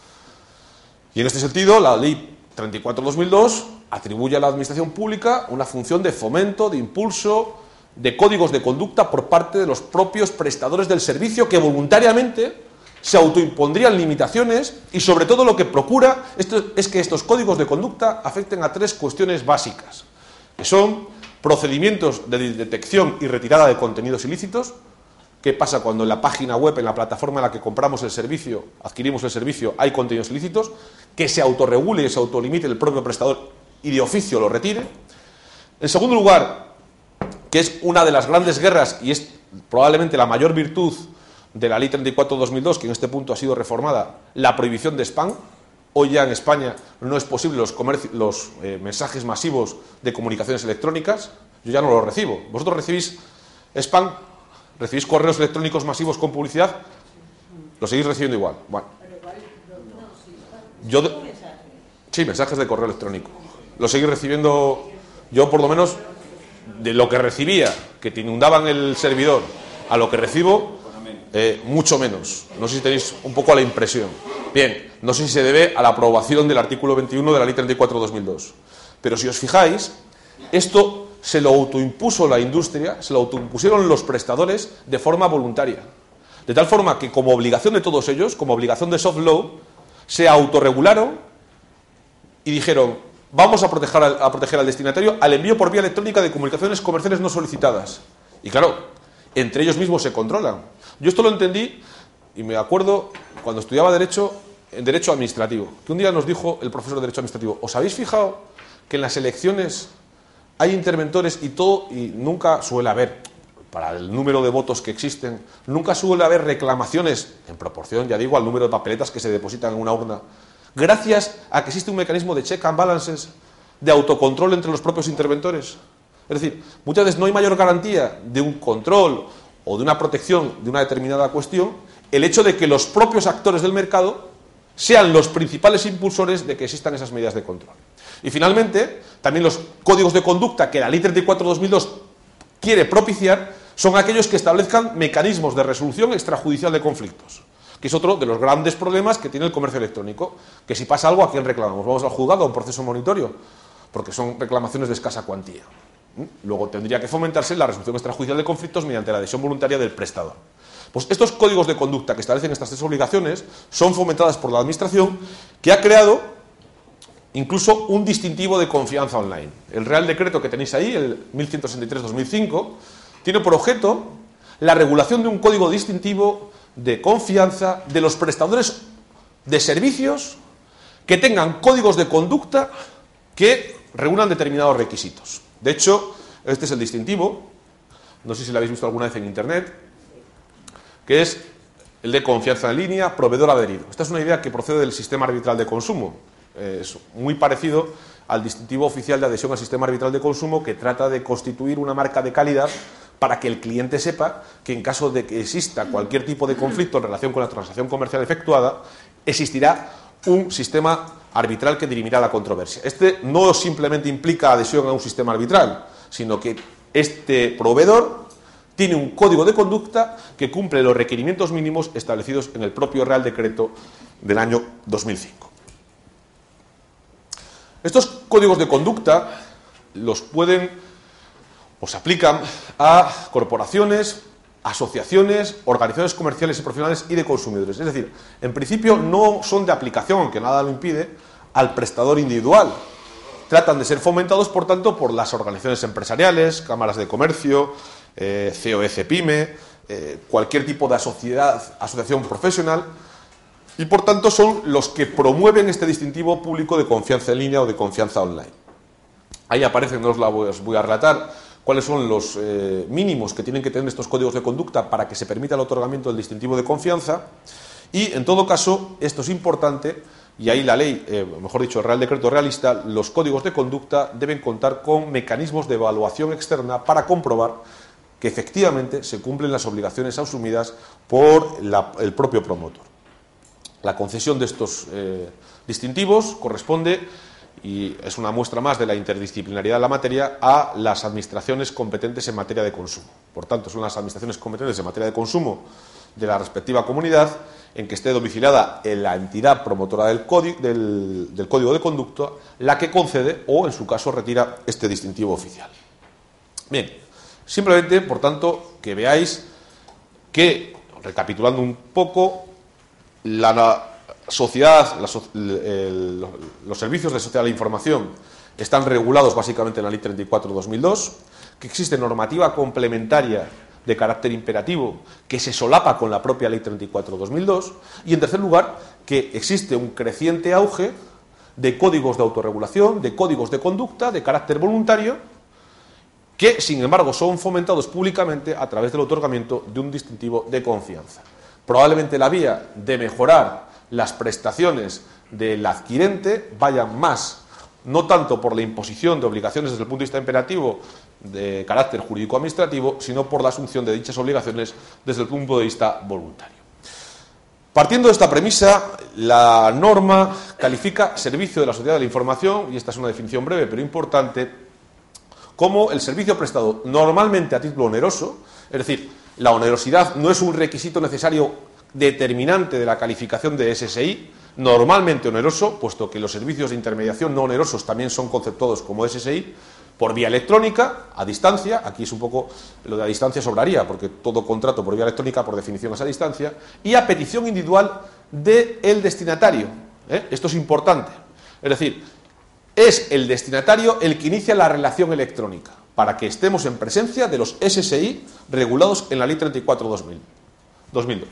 Y en este sentido, la Ley 34/2002 atribuye a la Administración Pública una función de fomento, de impulso, de códigos de conducta por parte de los propios prestadores del servicio que voluntariamente se autoimpondrían limitaciones y, sobre todo, lo que procura es que estos códigos de conducta afecten a tres cuestiones básicas, que son procedimientos de detección y retirada de contenidos ilícitos. ¿Qué pasa cuando en la página web, en la plataforma en la que compramos el servicio, adquirimos el servicio, hay contenidos ilícitos? Que se autorregule y se autolimite el propio prestador y de oficio lo retire. En segundo lugar, que es una de las grandes guerras y es probablemente la mayor virtud de la Ley 34/2002, que en este punto ha sido reformada, la prohibición de spam. Hoy ya en España no es posible los mensajes masivos de comunicaciones electrónicas. Yo ya no los recibo. ¿Vosotros recibís spam? ¿Recibís correos electrónicos masivos con publicidad? ¿Lo seguís recibiendo igual? Bueno. Sí, mensajes de correo electrónico. Lo seguís recibiendo. Yo, por lo menos, de lo que recibía, que te inundaban el servidor, a lo que recibo, mucho menos. No sé si tenéis un poco la impresión. Bien, no sé si se debe a la aprobación del artículo 21 de la Ley 34/2002. Pero si os fijáis, esto se lo autoimpuso la industria, se lo autoimpusieron los prestadores de forma voluntaria. De tal forma que, como obligación de todos ellos, como obligación de soft law, se autorregularon y dijeron: vamos a proteger al destinatario al envío por vía electrónica de comunicaciones comerciales no solicitadas. Y claro, entre ellos mismos se controlan. Yo esto lo entendí y me acuerdo cuando estudiaba Derecho Administrativo, que un día nos dijo el profesor de Derecho Administrativo: ¿os habéis fijado que en las elecciones hay interventores y nunca suele haber, para el número de votos que existen, nunca suele haber reclamaciones en proporción, ya digo, al número de papeletas que se depositan en una urna, gracias a que existe un mecanismo de check and balances, de autocontrol entre los propios interventores? Es decir, muchas veces no hay mayor garantía de un control o de una protección de una determinada cuestión el hecho de que los propios actores del mercado sean los principales impulsores de que existan esas medidas de control. Y finalmente, también los códigos de conducta que la Ley 34/2002 quiere propiciar son aquellos que establezcan mecanismos de resolución extrajudicial de conflictos, que es otro de los grandes problemas que tiene el comercio electrónico, que si pasa algo, ¿a quién reclamamos? ¿Vamos al juzgado, a un proceso monitorio? Porque son reclamaciones de escasa cuantía. Luego tendría que fomentarse la resolución extrajudicial de conflictos mediante la adhesión voluntaria del prestador. Pues estos códigos de conducta que establecen estas tres obligaciones son fomentadas por la Administración, que ha creado incluso un distintivo de confianza online. El Real Decreto que tenéis ahí, el 1163/2005, tiene por objeto la regulación de un código distintivo de confianza de los prestadores de servicios que tengan códigos de conducta que reúnan determinados requisitos. De hecho, este es el distintivo, no sé si lo habéis visto alguna vez en Internet, que es el de confianza en línea, proveedor adherido. Esta es una idea que procede del sistema arbitral de consumo. Es muy parecido al distintivo oficial de adhesión al sistema arbitral de consumo, que trata de constituir una marca de calidad para que el cliente sepa que en caso de que exista cualquier tipo de conflicto en relación con la transacción comercial efectuada, existirá un sistema arbitral que dirimirá la controversia. Este no simplemente implica adhesión a un sistema arbitral, sino que este proveedor tiene un código de conducta que cumple los requerimientos mínimos establecidos en el propio Real Decreto del año 2005. Estos códigos de conducta se aplican a corporaciones, asociaciones, organizaciones comerciales y profesionales y de consumidores. Es decir, en principio no son de aplicación, que nada lo impide, al prestador individual. Tratan de ser fomentados, por tanto, por las organizaciones empresariales, cámaras de comercio, COE, PYME, cualquier tipo de asociación profesional, y por tanto son los que promueven este distintivo público de confianza en línea o de confianza online. Ahí aparecen, no os voy a relatar cuáles son los mínimos que tienen que tener estos códigos de conducta para que se permita el otorgamiento del distintivo de confianza, y en todo caso, esto es importante, y ahí la ley, mejor dicho, el Real Decreto realista, los códigos de conducta deben contar con mecanismos de evaluación externa para comprobar que efectivamente se cumplen las obligaciones asumidas por el propio promotor. La concesión de estos distintivos corresponde, y es una muestra más de la interdisciplinaridad de la materia, a las administraciones competentes en materia de consumo. Por tanto, son las administraciones competentes en materia de consumo de la respectiva comunidad en que esté domiciliada la entidad promotora del código de conducta, la que concede o, en su caso, retira este distintivo oficial. Bien, simplemente, por tanto, que veáis que, recapitulando un poco, la sociedad, los servicios de sociedad de la información están regulados básicamente en la Ley 34/2002, que existe normativa complementaria de carácter imperativo que se solapa con la propia Ley 34/2002, y en tercer lugar, que existe un creciente auge de códigos de autorregulación, de códigos de conducta de carácter voluntario, que sin embargo son fomentados públicamente a través del otorgamiento de un distintivo de confianza. Probablemente la vía de mejorar las prestaciones del adquirente vayan más, no tanto por la imposición de obligaciones desde el punto de vista imperativo de carácter jurídico-administrativo, sino por la asunción de dichas obligaciones desde el punto de vista voluntario. Partiendo de esta premisa, la norma califica servicio de la sociedad de la información, y esta es una definición breve pero importante, como el servicio prestado normalmente a título oneroso, es decir, la onerosidad no es un requisito necesario determinante de la calificación de SSI, normalmente oneroso, puesto que los servicios de intermediación no onerosos también son conceptuados como SSI, por vía electrónica, a distancia. Aquí es un poco lo de a distancia sobraría, porque todo contrato por vía electrónica por definición es a distancia, y a petición individual del destinatario. Esto es importante, es decir, es el destinatario el que inicia la relación electrónica, para que estemos en presencia de los SSI regulados en la Ley 34/2002.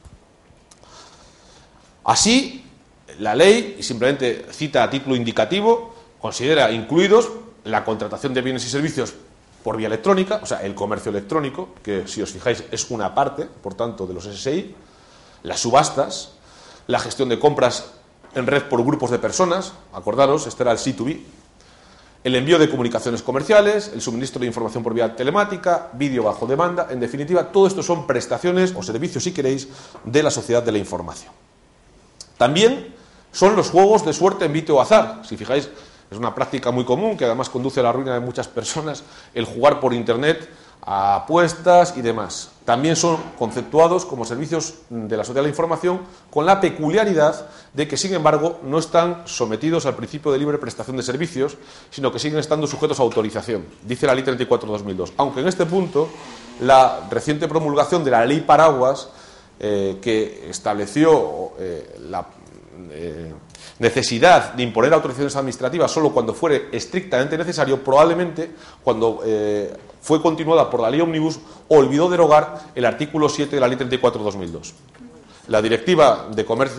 Así, la ley, y simplemente cita a título indicativo, considera incluidos la contratación de bienes y servicios por vía electrónica, o sea, el comercio electrónico, que si os fijáis es una parte, por tanto, de los SSI, las subastas, la gestión de compras en red por grupos de personas, acordaros, este era el C2B, el envío de comunicaciones comerciales, el suministro de información por vía telemática, vídeo bajo demanda, en definitiva, todo esto son prestaciones o servicios, si queréis, de la sociedad de la información. También son los juegos de suerte en vite o azar. Si fijáis, es una práctica muy común que además conduce a la ruina de muchas personas, el jugar por Internet a apuestas y demás. También son conceptuados como servicios de la sociedad de la información, con la peculiaridad de que, sin embargo, no están sometidos al principio de libre prestación de servicios, sino que siguen estando sujetos a autorización, dice la Ley 34/2002. Aunque en este punto, la reciente promulgación de la Ley Paraguas, que estableció la necesidad de imponer autorizaciones administrativas solo cuando fuere estrictamente necesario, probablemente cuando fue continuada por la Ley Omnibus olvidó derogar el artículo 7 de la Ley 34/2002. La directiva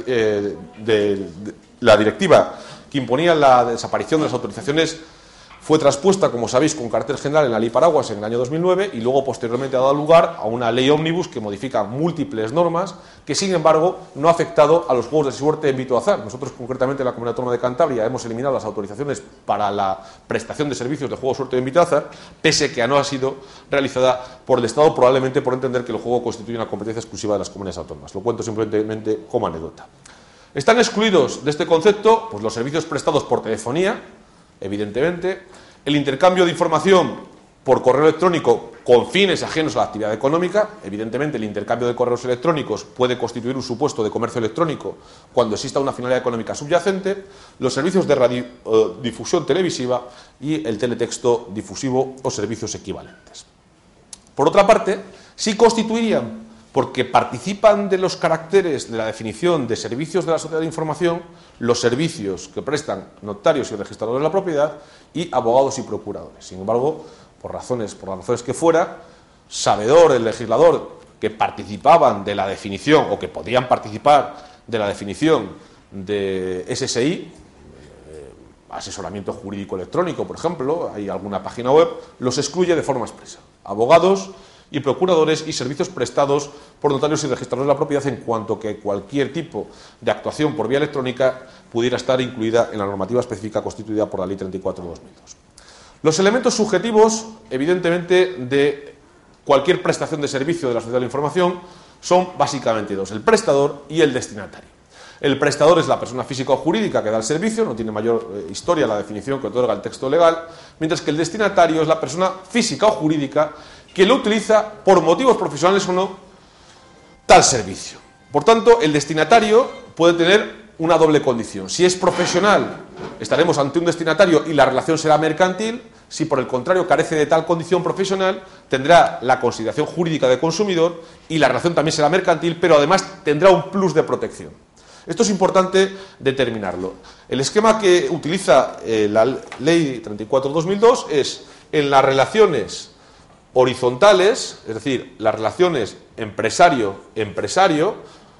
la directiva que imponía la desaparición de las autorizaciones fue traspuesta, como sabéis, con carácter general en la Ley Paraguas en el año 2009 y luego posteriormente ha dado lugar a una Ley Omnibus que modifica múltiples normas que, sin embargo, no ha afectado a los juegos de suerte en vite o azar. Nosotros, concretamente, en la Comunidad Autónoma de Cantabria hemos eliminado las autorizaciones para la prestación de servicios de juego de suerte en vite o azar, pese a que no ha sido realizada por el Estado, probablemente por entender que el juego constituye una competencia exclusiva de las comunidades autónomas. Lo cuento simplemente como anécdota. Están excluidos de este concepto pues, los servicios prestados por telefonía, evidentemente, el intercambio de información por correo electrónico con fines ajenos a la actividad económica. Evidentemente, el intercambio de correos electrónicos puede constituir un supuesto de comercio electrónico cuando exista una finalidad económica subyacente, los servicios de radiodifusión televisiva y el teletexto difusivo o servicios equivalentes. Por otra parte, sí constituirían, porque participan de los caracteres de la definición de servicios de la sociedad de información, los servicios que prestan notarios y registradores de la propiedad y abogados y procuradores. Sin embargo, por las razones que fuera, sabedor el legislador que participaban de la definición o que podían participar de la definición de SSI, asesoramiento jurídico electrónico, por ejemplo, hay alguna página web, los excluye de forma expresa. Abogados y procuradores y servicios prestados por notarios y registradores de la propiedad, en cuanto que cualquier tipo de actuación por vía electrónica pudiera estar incluida en la normativa específica constituida por la Ley 34/2002. Los elementos subjetivos, evidentemente, de cualquier prestación de servicio de la sociedad de la información son básicamente dos: el prestador y el destinatario. El prestador es la persona física o jurídica que da el servicio, no tiene mayor historia la definición que otorga el texto legal, mientras que el destinatario es la persona física o jurídica que lo utiliza por motivos profesionales o no tal servicio. Por tanto, el destinatario puede tener una doble condición. Si es profesional, estaremos ante un destinatario y la relación será mercantil. Si por el contrario carece de tal condición profesional, tendrá la consideración jurídica de consumidor y la relación también será mercantil, pero además tendrá un plus de protección. Esto es importante determinarlo. El esquema que utiliza la Ley 34/2002 es en las relaciones horizontales, es decir, las relaciones empresario-empresario,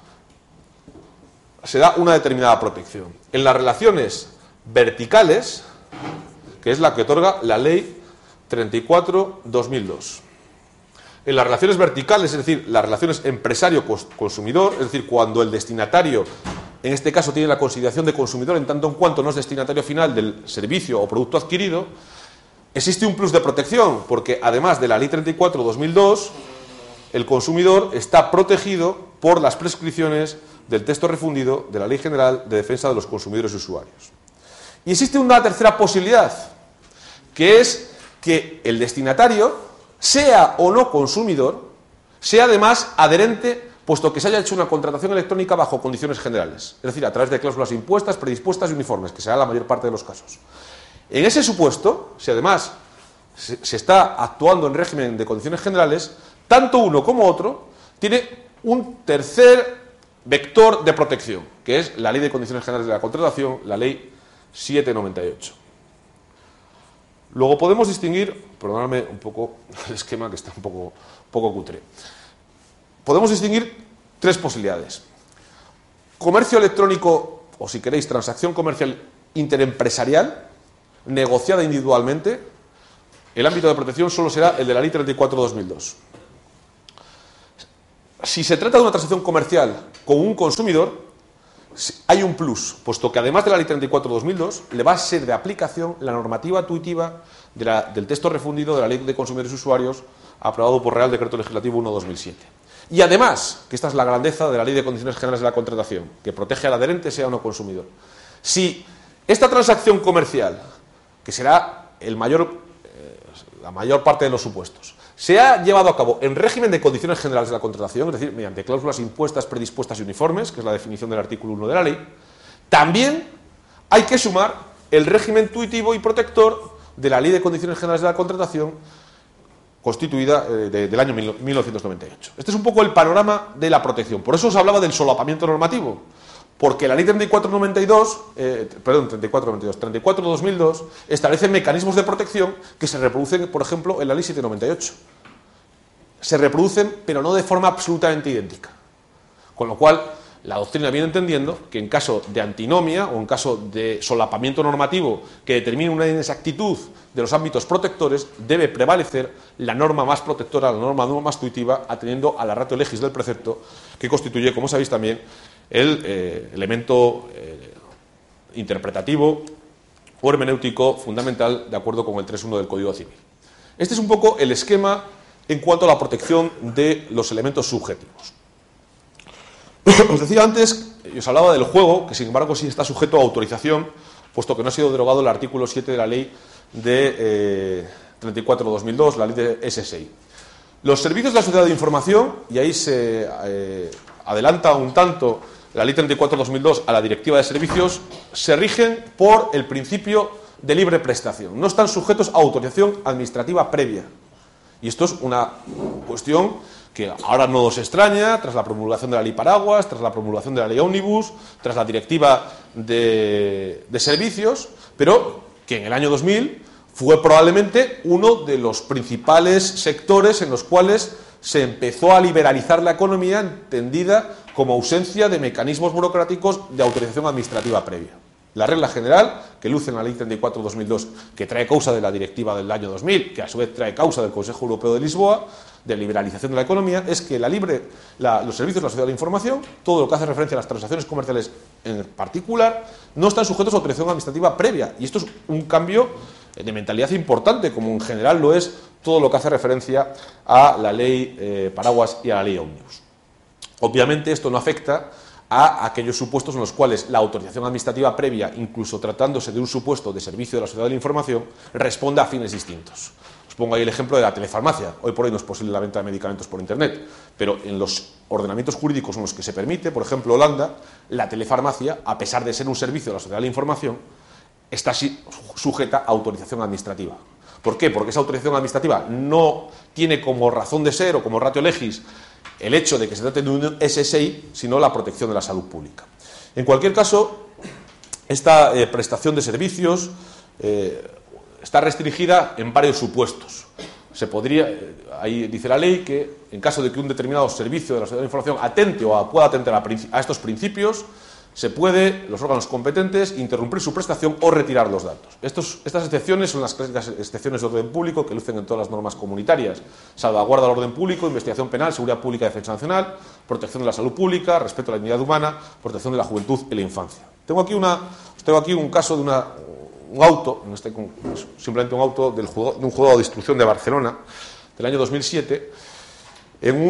se da una determinada protección. En las relaciones verticales, que es la que otorga la Ley 34/2002. En las relaciones verticales, es decir, las relaciones empresario-consumidor, es decir, cuando el destinatario, en este caso, tiene la consideración de consumidor en tanto en cuanto no es destinatario final del servicio o producto adquirido, existe un plus de protección, porque además de la Ley 34/2002, el consumidor está protegido por las prescripciones del texto refundido de la Ley General de Defensa de los Consumidores y Usuarios. Y existe una tercera posibilidad, que es que el destinatario, sea o no consumidor, sea además adherente, puesto que se haya hecho una contratación electrónica bajo condiciones generales, es decir, a través de cláusulas impuestas, predispuestas y uniformes, que será la mayor parte de los casos. En ese supuesto, si además se está actuando en régimen de condiciones generales, tanto uno como otro tiene un tercer vector de protección, que es la Ley de Condiciones Generales de la Contratación, la Ley 798. Luego podemos distinguir, perdonadme un poco el esquema que está un poco cutre, podemos distinguir tres posibilidades: comercio electrónico, o si queréis, transacción comercial interempresarial, negociada individualmente. El ámbito de protección solo será el de la Ley 34/2002. Si se trata de una transacción comercial con un consumidor, hay un plus, puesto que además de la Ley 34/2002 le va a ser de aplicación la normativa tuitiva del texto refundido de la Ley de Consumidores y Usuarios, aprobado por Real Decreto Legislativo 1/2007. Y además, que esta es la grandeza de la Ley de Condiciones Generales de la Contratación, que protege al adherente sea o no consumidor. Si esta transacción comercial, que será la mayor parte de los supuestos, se ha llevado a cabo en régimen de condiciones generales de la contratación, es decir, mediante cláusulas impuestas, predispuestas y uniformes, que es la definición del artículo 1 de la ley, también hay que sumar el régimen tuitivo y protector de la Ley de Condiciones Generales de la Contratación, constituida del año 1998. Este es un poco el panorama de la protección. Por eso os hablaba del solapamiento normativo, porque la Ley 34-2002 establece mecanismos de protección que se reproducen, por ejemplo, en la Ley 798. Se reproducen, pero no de forma absolutamente idéntica. Con lo cual, la doctrina viene entendiendo que en caso de antinomia o en caso de solapamiento normativo que determine una inexactitud de los ámbitos protectores, debe prevalecer la norma más protectora, la norma más tuitiva, atendiendo a la ratio legis del precepto, que constituye, como sabéis también, el elemento interpretativo o hermenéutico fundamental de acuerdo con el 3.1 del Código Civil. Este es un poco el esquema en cuanto a la protección de los elementos subjetivos. Os decía antes, os hablaba del juego, que sin embargo sí está sujeto a autorización, puesto que no ha sido derogado el artículo 7 de la ley de 34-2002, la ley de SSI. Los servicios de la sociedad de información, y ahí se adelanta un tanto la ley 34-2002 a la directiva de servicios, se rigen por el principio de libre prestación. No están sujetos a autorización administrativa previa. Y esto es una cuestión que ahora no os extraña, tras la promulgación de la ley paraguas, tras la promulgación de la ley ómnibus, tras la directiva de servicios, pero que en el año 2000 fue probablemente uno de los principales sectores en los cuales se empezó a liberalizar la economía, entendida como ausencia de mecanismos burocráticos de autorización administrativa previa. La regla general, que luce en la ley 34-2002, que trae causa de la directiva del año 2000, que a su vez trae causa del Consejo Europeo de Lisboa, de liberalización de la economía, es que los servicios de la sociedad de la información, todo lo que hace referencia a las transacciones comerciales en particular, no están sujetos a autorización administrativa previa. Y esto es un cambio de mentalidad importante, como en general lo es todo lo que hace referencia a la ley paraguas y a la ley ómnibus. Obviamente esto no afecta a aquellos supuestos en los cuales la autorización administrativa previa, incluso tratándose de un supuesto de servicio de la sociedad de la información, responde a fines distintos. Os pongo ahí el ejemplo de la telefarmacia. Hoy por hoy no es posible la venta de medicamentos por Internet, pero en los ordenamientos jurídicos en los que se permite, por ejemplo Holanda, la telefarmacia, a pesar de ser un servicio de la sociedad de la información, está sujeta a autorización administrativa. ¿Por qué? Porque esa autorización administrativa no tiene como razón de ser o como ratio legis el hecho de que se trate de un SSI, sino la protección de la salud pública. En cualquier caso, esta prestación de servicios está restringida en varios supuestos. Se podría, ahí dice la ley que en caso de que un determinado servicio de la sociedad de información atente o pueda atentar a estos principios, se puede, los órganos competentes, interrumpir su prestación o retirar los datos. Estas excepciones son las clásicas excepciones de orden público que lucen en todas las normas comunitarias: salvaguarda del orden público, investigación penal, seguridad pública y defensa nacional, protección de la salud pública, respeto a la dignidad humana, protección de la juventud y la infancia. Tengo aquí un caso de un auto, simplemente un auto de un juzgado de instrucción de Barcelona del año 2007, en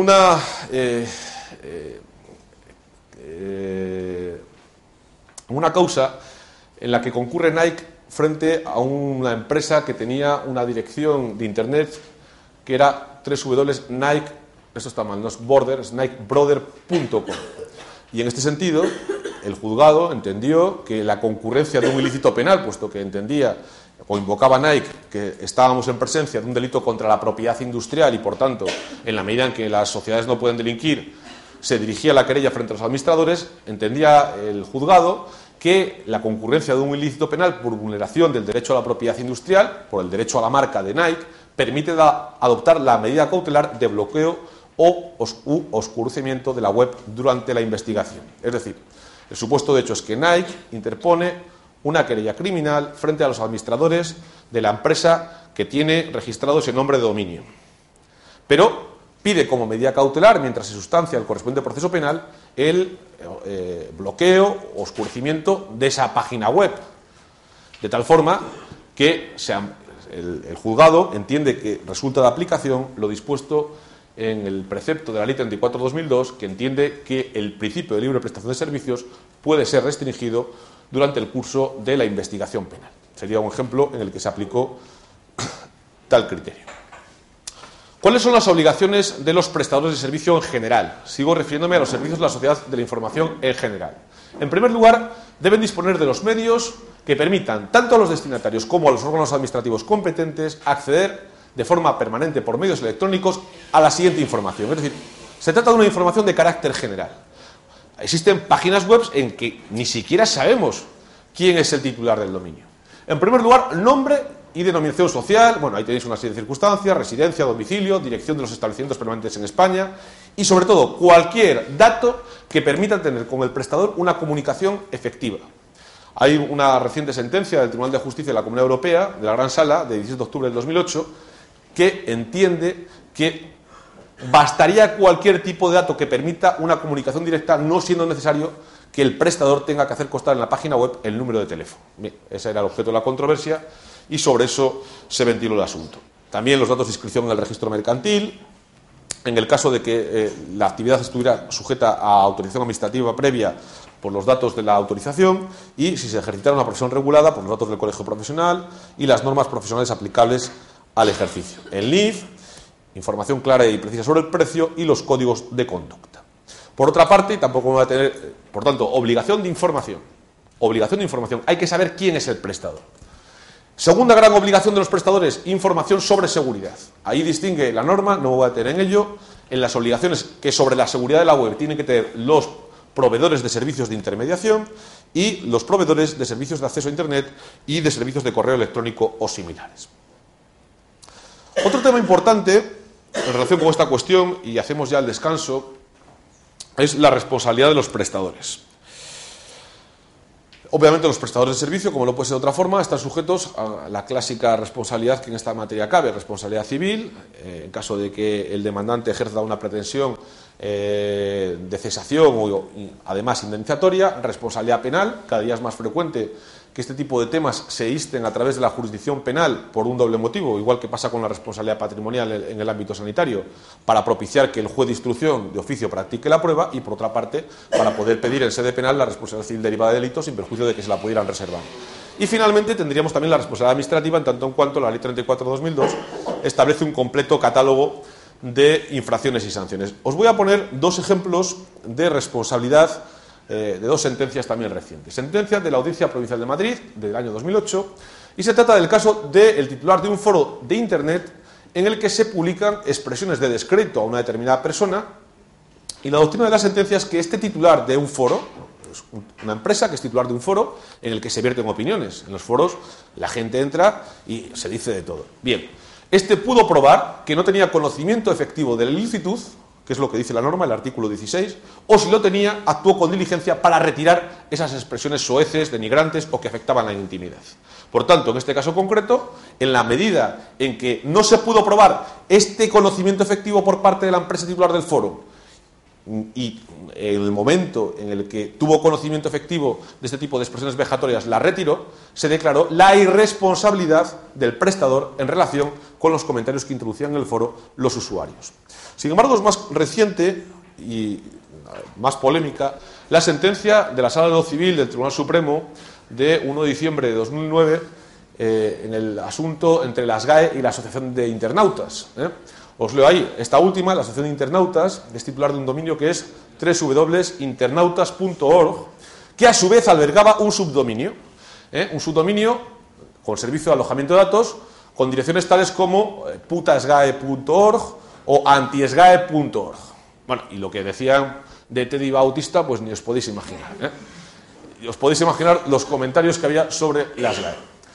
una causa en la que concurre Nike frente a una empresa que tenía una dirección de Internet que era www.nike, esto está mal, no es border, es nikebrother.com. Y en este sentido, el juzgado entendió que la concurrencia de un ilícito penal, puesto que entendía o invocaba Nike que estábamos en presencia de un delito contra la propiedad industrial y, por tanto, en la medida en que las sociedades no pueden delinquir, se dirigía la querella frente a los administradores, entendía el juzgado que la concurrencia de un ilícito penal por vulneración del derecho a la propiedad industrial, por el derecho a la marca de Nike, permite adoptar la medida cautelar de bloqueo u oscurecimiento de la web durante la investigación. Es decir, el supuesto de hecho es que Nike interpone una querella criminal frente a los administradores de la empresa que tiene registrado ese nombre de dominio. Pero pide como medida cautelar, mientras se sustancia el correspondiente proceso penal, el bloqueo o oscurecimiento de esa página web, de tal forma que el juzgado entiende que resulta de aplicación lo dispuesto en el precepto de la Ley 34/2002, que entiende que el principio de libre prestación de servicios puede ser restringido durante el curso de la investigación penal. Sería un ejemplo en el que se aplicó tal criterio. ¿Cuáles son las obligaciones de los prestadores de servicio en general? Sigo refiriéndome a los servicios de la sociedad de la información en general. En primer lugar, deben disponer de los medios que permitan tanto a los destinatarios como a los órganos administrativos competentes acceder de forma permanente por medios electrónicos a la siguiente información. Es decir, se trata de una información de carácter general. Existen páginas web en que ni siquiera sabemos quién es el titular del dominio. En primer lugar, nombre y denominación social. Bueno, ahí tenéis una serie de circunstancias: residencia, domicilio, dirección de los establecimientos permanentes en España y, sobre todo, cualquier dato que permita tener con el prestador una comunicación efectiva. Hay una reciente sentencia del Tribunal de Justicia de la Comunidad Europea, de la Gran Sala, de 16 de octubre del 2008, que entiende que bastaría cualquier tipo de dato que permita una comunicación directa, no siendo necesario que el prestador tenga que hacer constar en la página web el número de teléfono. Bien, ese era el objeto de la controversia y sobre eso se ventiló el asunto. También los datos de inscripción en el registro mercantil, en el caso de que la actividad estuviera sujeta a autorización administrativa previa por los datos de la autorización, y si se ejercitara una profesión regulada por los datos del colegio profesional y las normas profesionales aplicables al ejercicio. El NIF, información clara y precisa sobre el precio y los códigos de conducta. Por otra parte, tampoco va a tener, por tanto, obligación de información. Obligación de información. Hay que saber quién es el prestador. Segunda gran obligación de los prestadores: información sobre seguridad. Ahí distingue la norma, no voy a tener en ello, en las obligaciones que sobre la seguridad de la web tienen que tener los proveedores de servicios de intermediación y los proveedores de servicios de acceso a Internet y de servicios de correo electrónico o similares. Otro tema importante en relación con esta cuestión, y hacemos ya el descanso, es la responsabilidad de los prestadores. Obviamente los prestadores de servicio, como no puede ser de otra forma, están sujetos a la clásica responsabilidad que en esta materia cabe: responsabilidad civil, en caso de que el demandante ejerza una pretensión de cesación o además indemnizatoria; responsabilidad penal, cada día es más frecuente que este tipo de temas se insten a través de la jurisdicción penal por un doble motivo, igual que pasa con la responsabilidad patrimonial en el ámbito sanitario, para propiciar que el juez de instrucción de oficio practique la prueba, y por otra parte para poder pedir en sede penal la responsabilidad civil derivada de delitos sin perjuicio de que se la pudieran reservar. Y finalmente tendríamos también la responsabilidad administrativa, en tanto en cuanto la Ley 34/2002 establece un completo catálogo de infracciones y sanciones. Os voy a poner dos ejemplos de responsabilidad de dos sentencias también recientes. Sentencia de la Audiencia Provincial de Madrid del año 2008, y se trata del caso del titular de un foro de Internet en el que se publican expresiones de descrédito a una determinada persona, y la doctrina de la sentencia es que este titular de un foro, es una empresa que es titular de un foro en el que se vierten opiniones. En los foros la gente entra y se dice de todo. Bien, este pudo probar que no tenía conocimiento efectivo de la ilicitud, que es lo que dice la norma, el artículo 16, o si lo tenía, actuó con diligencia para retirar esas expresiones soeces, denigrantes o que afectaban la intimidad. Por tanto, en este caso concreto, en la medida en que no se pudo probar este conocimiento efectivo por parte de la empresa titular del foro, y en el momento en el que tuvo conocimiento efectivo de este tipo de expresiones vejatorias la retiró, se declaró la irresponsabilidad del prestador en relación con los comentarios que introducían en el foro los usuarios. Sin embargo, es más reciente y más polémica la sentencia de la Sala de lo Civil del Tribunal Supremo de 1 de diciembre de 2009 en el asunto entre la SGAE y la Asociación de Internautas. Os leo ahí. Esta última, la Asociación de Internautas, es titular de un dominio que es www.internautas.org, que a su vez albergaba un subdominio con servicio de alojamiento de datos, con direcciones tales como putasgae.org o antiesgae.org. Bueno, y lo que decían de Teddy Bautista, pues ni os podéis imaginar. Os podéis imaginar los comentarios que había sobre la SGAE.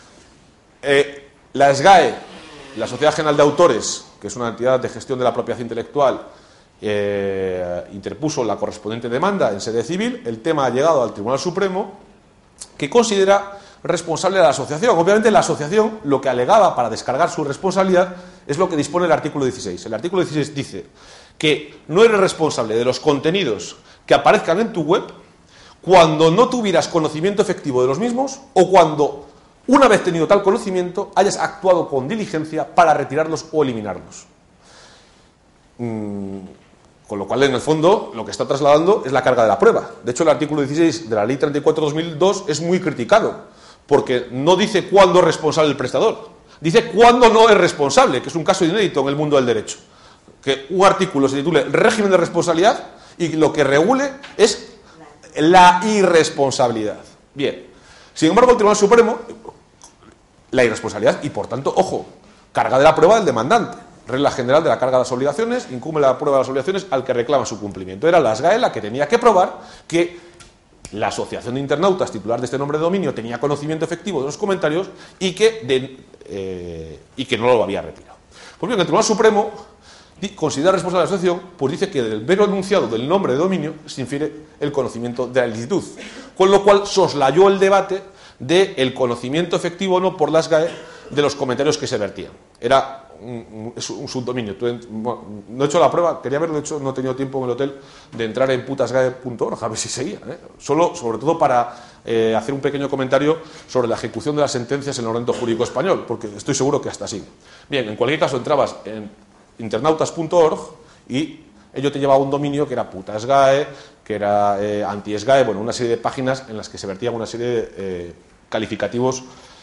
La SGAE, la Sociedad General de Autores, que es una entidad de gestión de la propiedad intelectual, interpuso la correspondiente demanda en sede civil. El tema ha llegado al Tribunal Supremo, que considera responsable de la asociación. Obviamente la asociación lo que alegaba para descargar su responsabilidad es lo que dispone el artículo 16. El artículo 16 dice que no eres responsable de los contenidos que aparezcan en tu web cuando no tuvieras conocimiento efectivo de los mismos o cuando, una vez tenido tal conocimiento, hayas actuado con diligencia para retirarlos o eliminarlos. Con lo cual, en el fondo, lo que está trasladando es la carga de la prueba. De hecho, el artículo 16 de la Ley 34/2002 es muy criticado, porque no dice cuándo es responsable el prestador, dice cuándo no es responsable, que es un caso inédito en el mundo del derecho. Que un artículo se titule régimen de responsabilidad y lo que regule es la irresponsabilidad. Bien, sin embargo, el Tribunal Supremo, la irresponsabilidad y, por tanto, ojo, carga de la prueba del demandante. Regla general de la carga de las obligaciones, incumbe la prueba de las obligaciones al que reclama su cumplimiento. Era la SGAE la que tenía que probar que la Asociación de Internautas, titular de este nombre de dominio, tenía conocimiento efectivo de los comentarios y que no lo había retirado. Pues bien, el Tribunal Supremo considera responsable de la asociación, pues dice que del mero enunciado del nombre de dominio se infiere el conocimiento de la ilicitud, con lo cual soslayó el debate del conocimiento efectivo o no por la SGAE de los comentarios que se vertían. Era un subdominio. No he hecho la prueba, quería haberlo hecho, no he tenido tiempo en el hotel de entrar en putasgae.org a ver si seguía. Sobre todo para hacer un pequeño comentario sobre la ejecución de las sentencias en el ordenamiento jurídico español, porque estoy seguro que hasta sigue. Bien, en cualquier caso, entrabas en internautas.org y ello te llevaba a un dominio que era putasgae, que era anti-SGAE, bueno, una serie de páginas en las que se vertían una serie de calificativos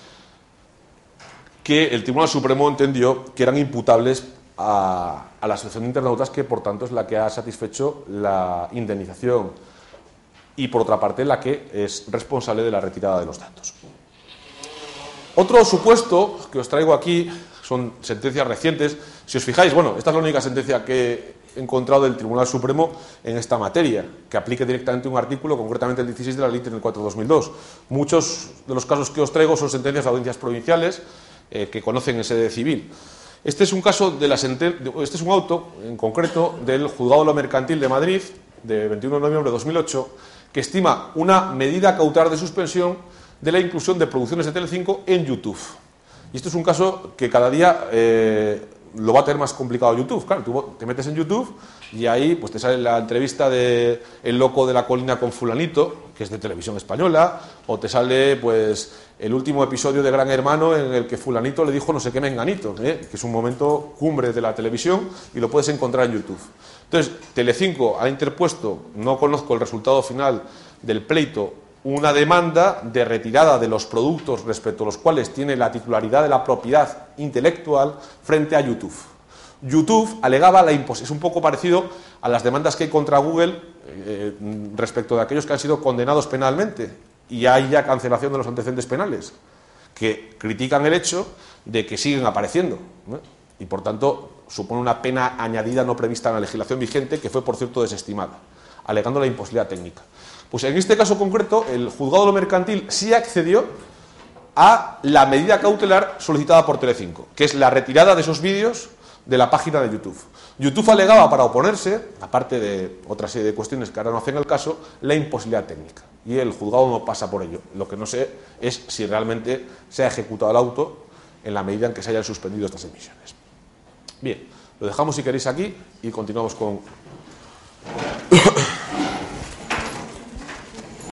que el Tribunal Supremo entendió que eran imputables a la Asociación de Internautas, que por tanto es la que ha satisfecho la indemnización y por otra parte la que es responsable de la retirada de los datos. Otro supuesto que os traigo aquí son sentencias recientes. Si os fijáis, bueno, esta es la única sentencia que he encontrado del Tribunal Supremo en esta materia, que aplique directamente un artículo, concretamente el 16 de la Ley 34/2002. Muchos de los casos que os traigo son sentencias de audiencias provinciales que conocen en sede civil. Este es un caso este es un auto, en concreto, del Juzgado de lo Mercantil de Madrid, de 21 de noviembre de 2008, que estima una medida cautelar de suspensión de la inclusión de producciones de Telecinco en YouTube. Y esto es un caso que cada día lo va a tener más complicado YouTube. Claro, tú te metes en YouTube y ahí pues te sale la entrevista de El loco de la colina con fulanito, que es de Televisión Española, o te sale pues el último episodio de Gran Hermano en el que fulanito le dijo no sé qué menganito, que es un momento cumbre de la televisión y lo puedes encontrar en YouTube. Entonces, Telecinco ha interpuesto, no conozco el resultado final del pleito, una demanda de retirada de los productos respecto a los cuales tiene la titularidad de la propiedad intelectual frente a YouTube. YouTube alegaba la imposición, es un poco parecido a las demandas que hay contra Google respecto de aquellos que han sido condenados penalmente y hay ya cancelación de los antecedentes penales, que critican el hecho de que siguen apareciendo, ¿no? Y por tanto supone una pena añadida no prevista en la legislación vigente, que fue por cierto desestimada, alegando la imposibilidad técnica. Pues en este caso concreto, el Juzgado de lo Mercantil sí accedió a la medida cautelar solicitada por Telecinco, que es la retirada de esos vídeos de la página de YouTube. YouTube alegaba para oponerse, aparte de otra serie de cuestiones que ahora no hacen el caso, la imposibilidad técnica. Y el juzgado no pasa por ello. Lo que no sé es si realmente se ha ejecutado el auto en la medida en que se hayan suspendido estas emisiones. Bien, lo dejamos si queréis aquí y continuamos con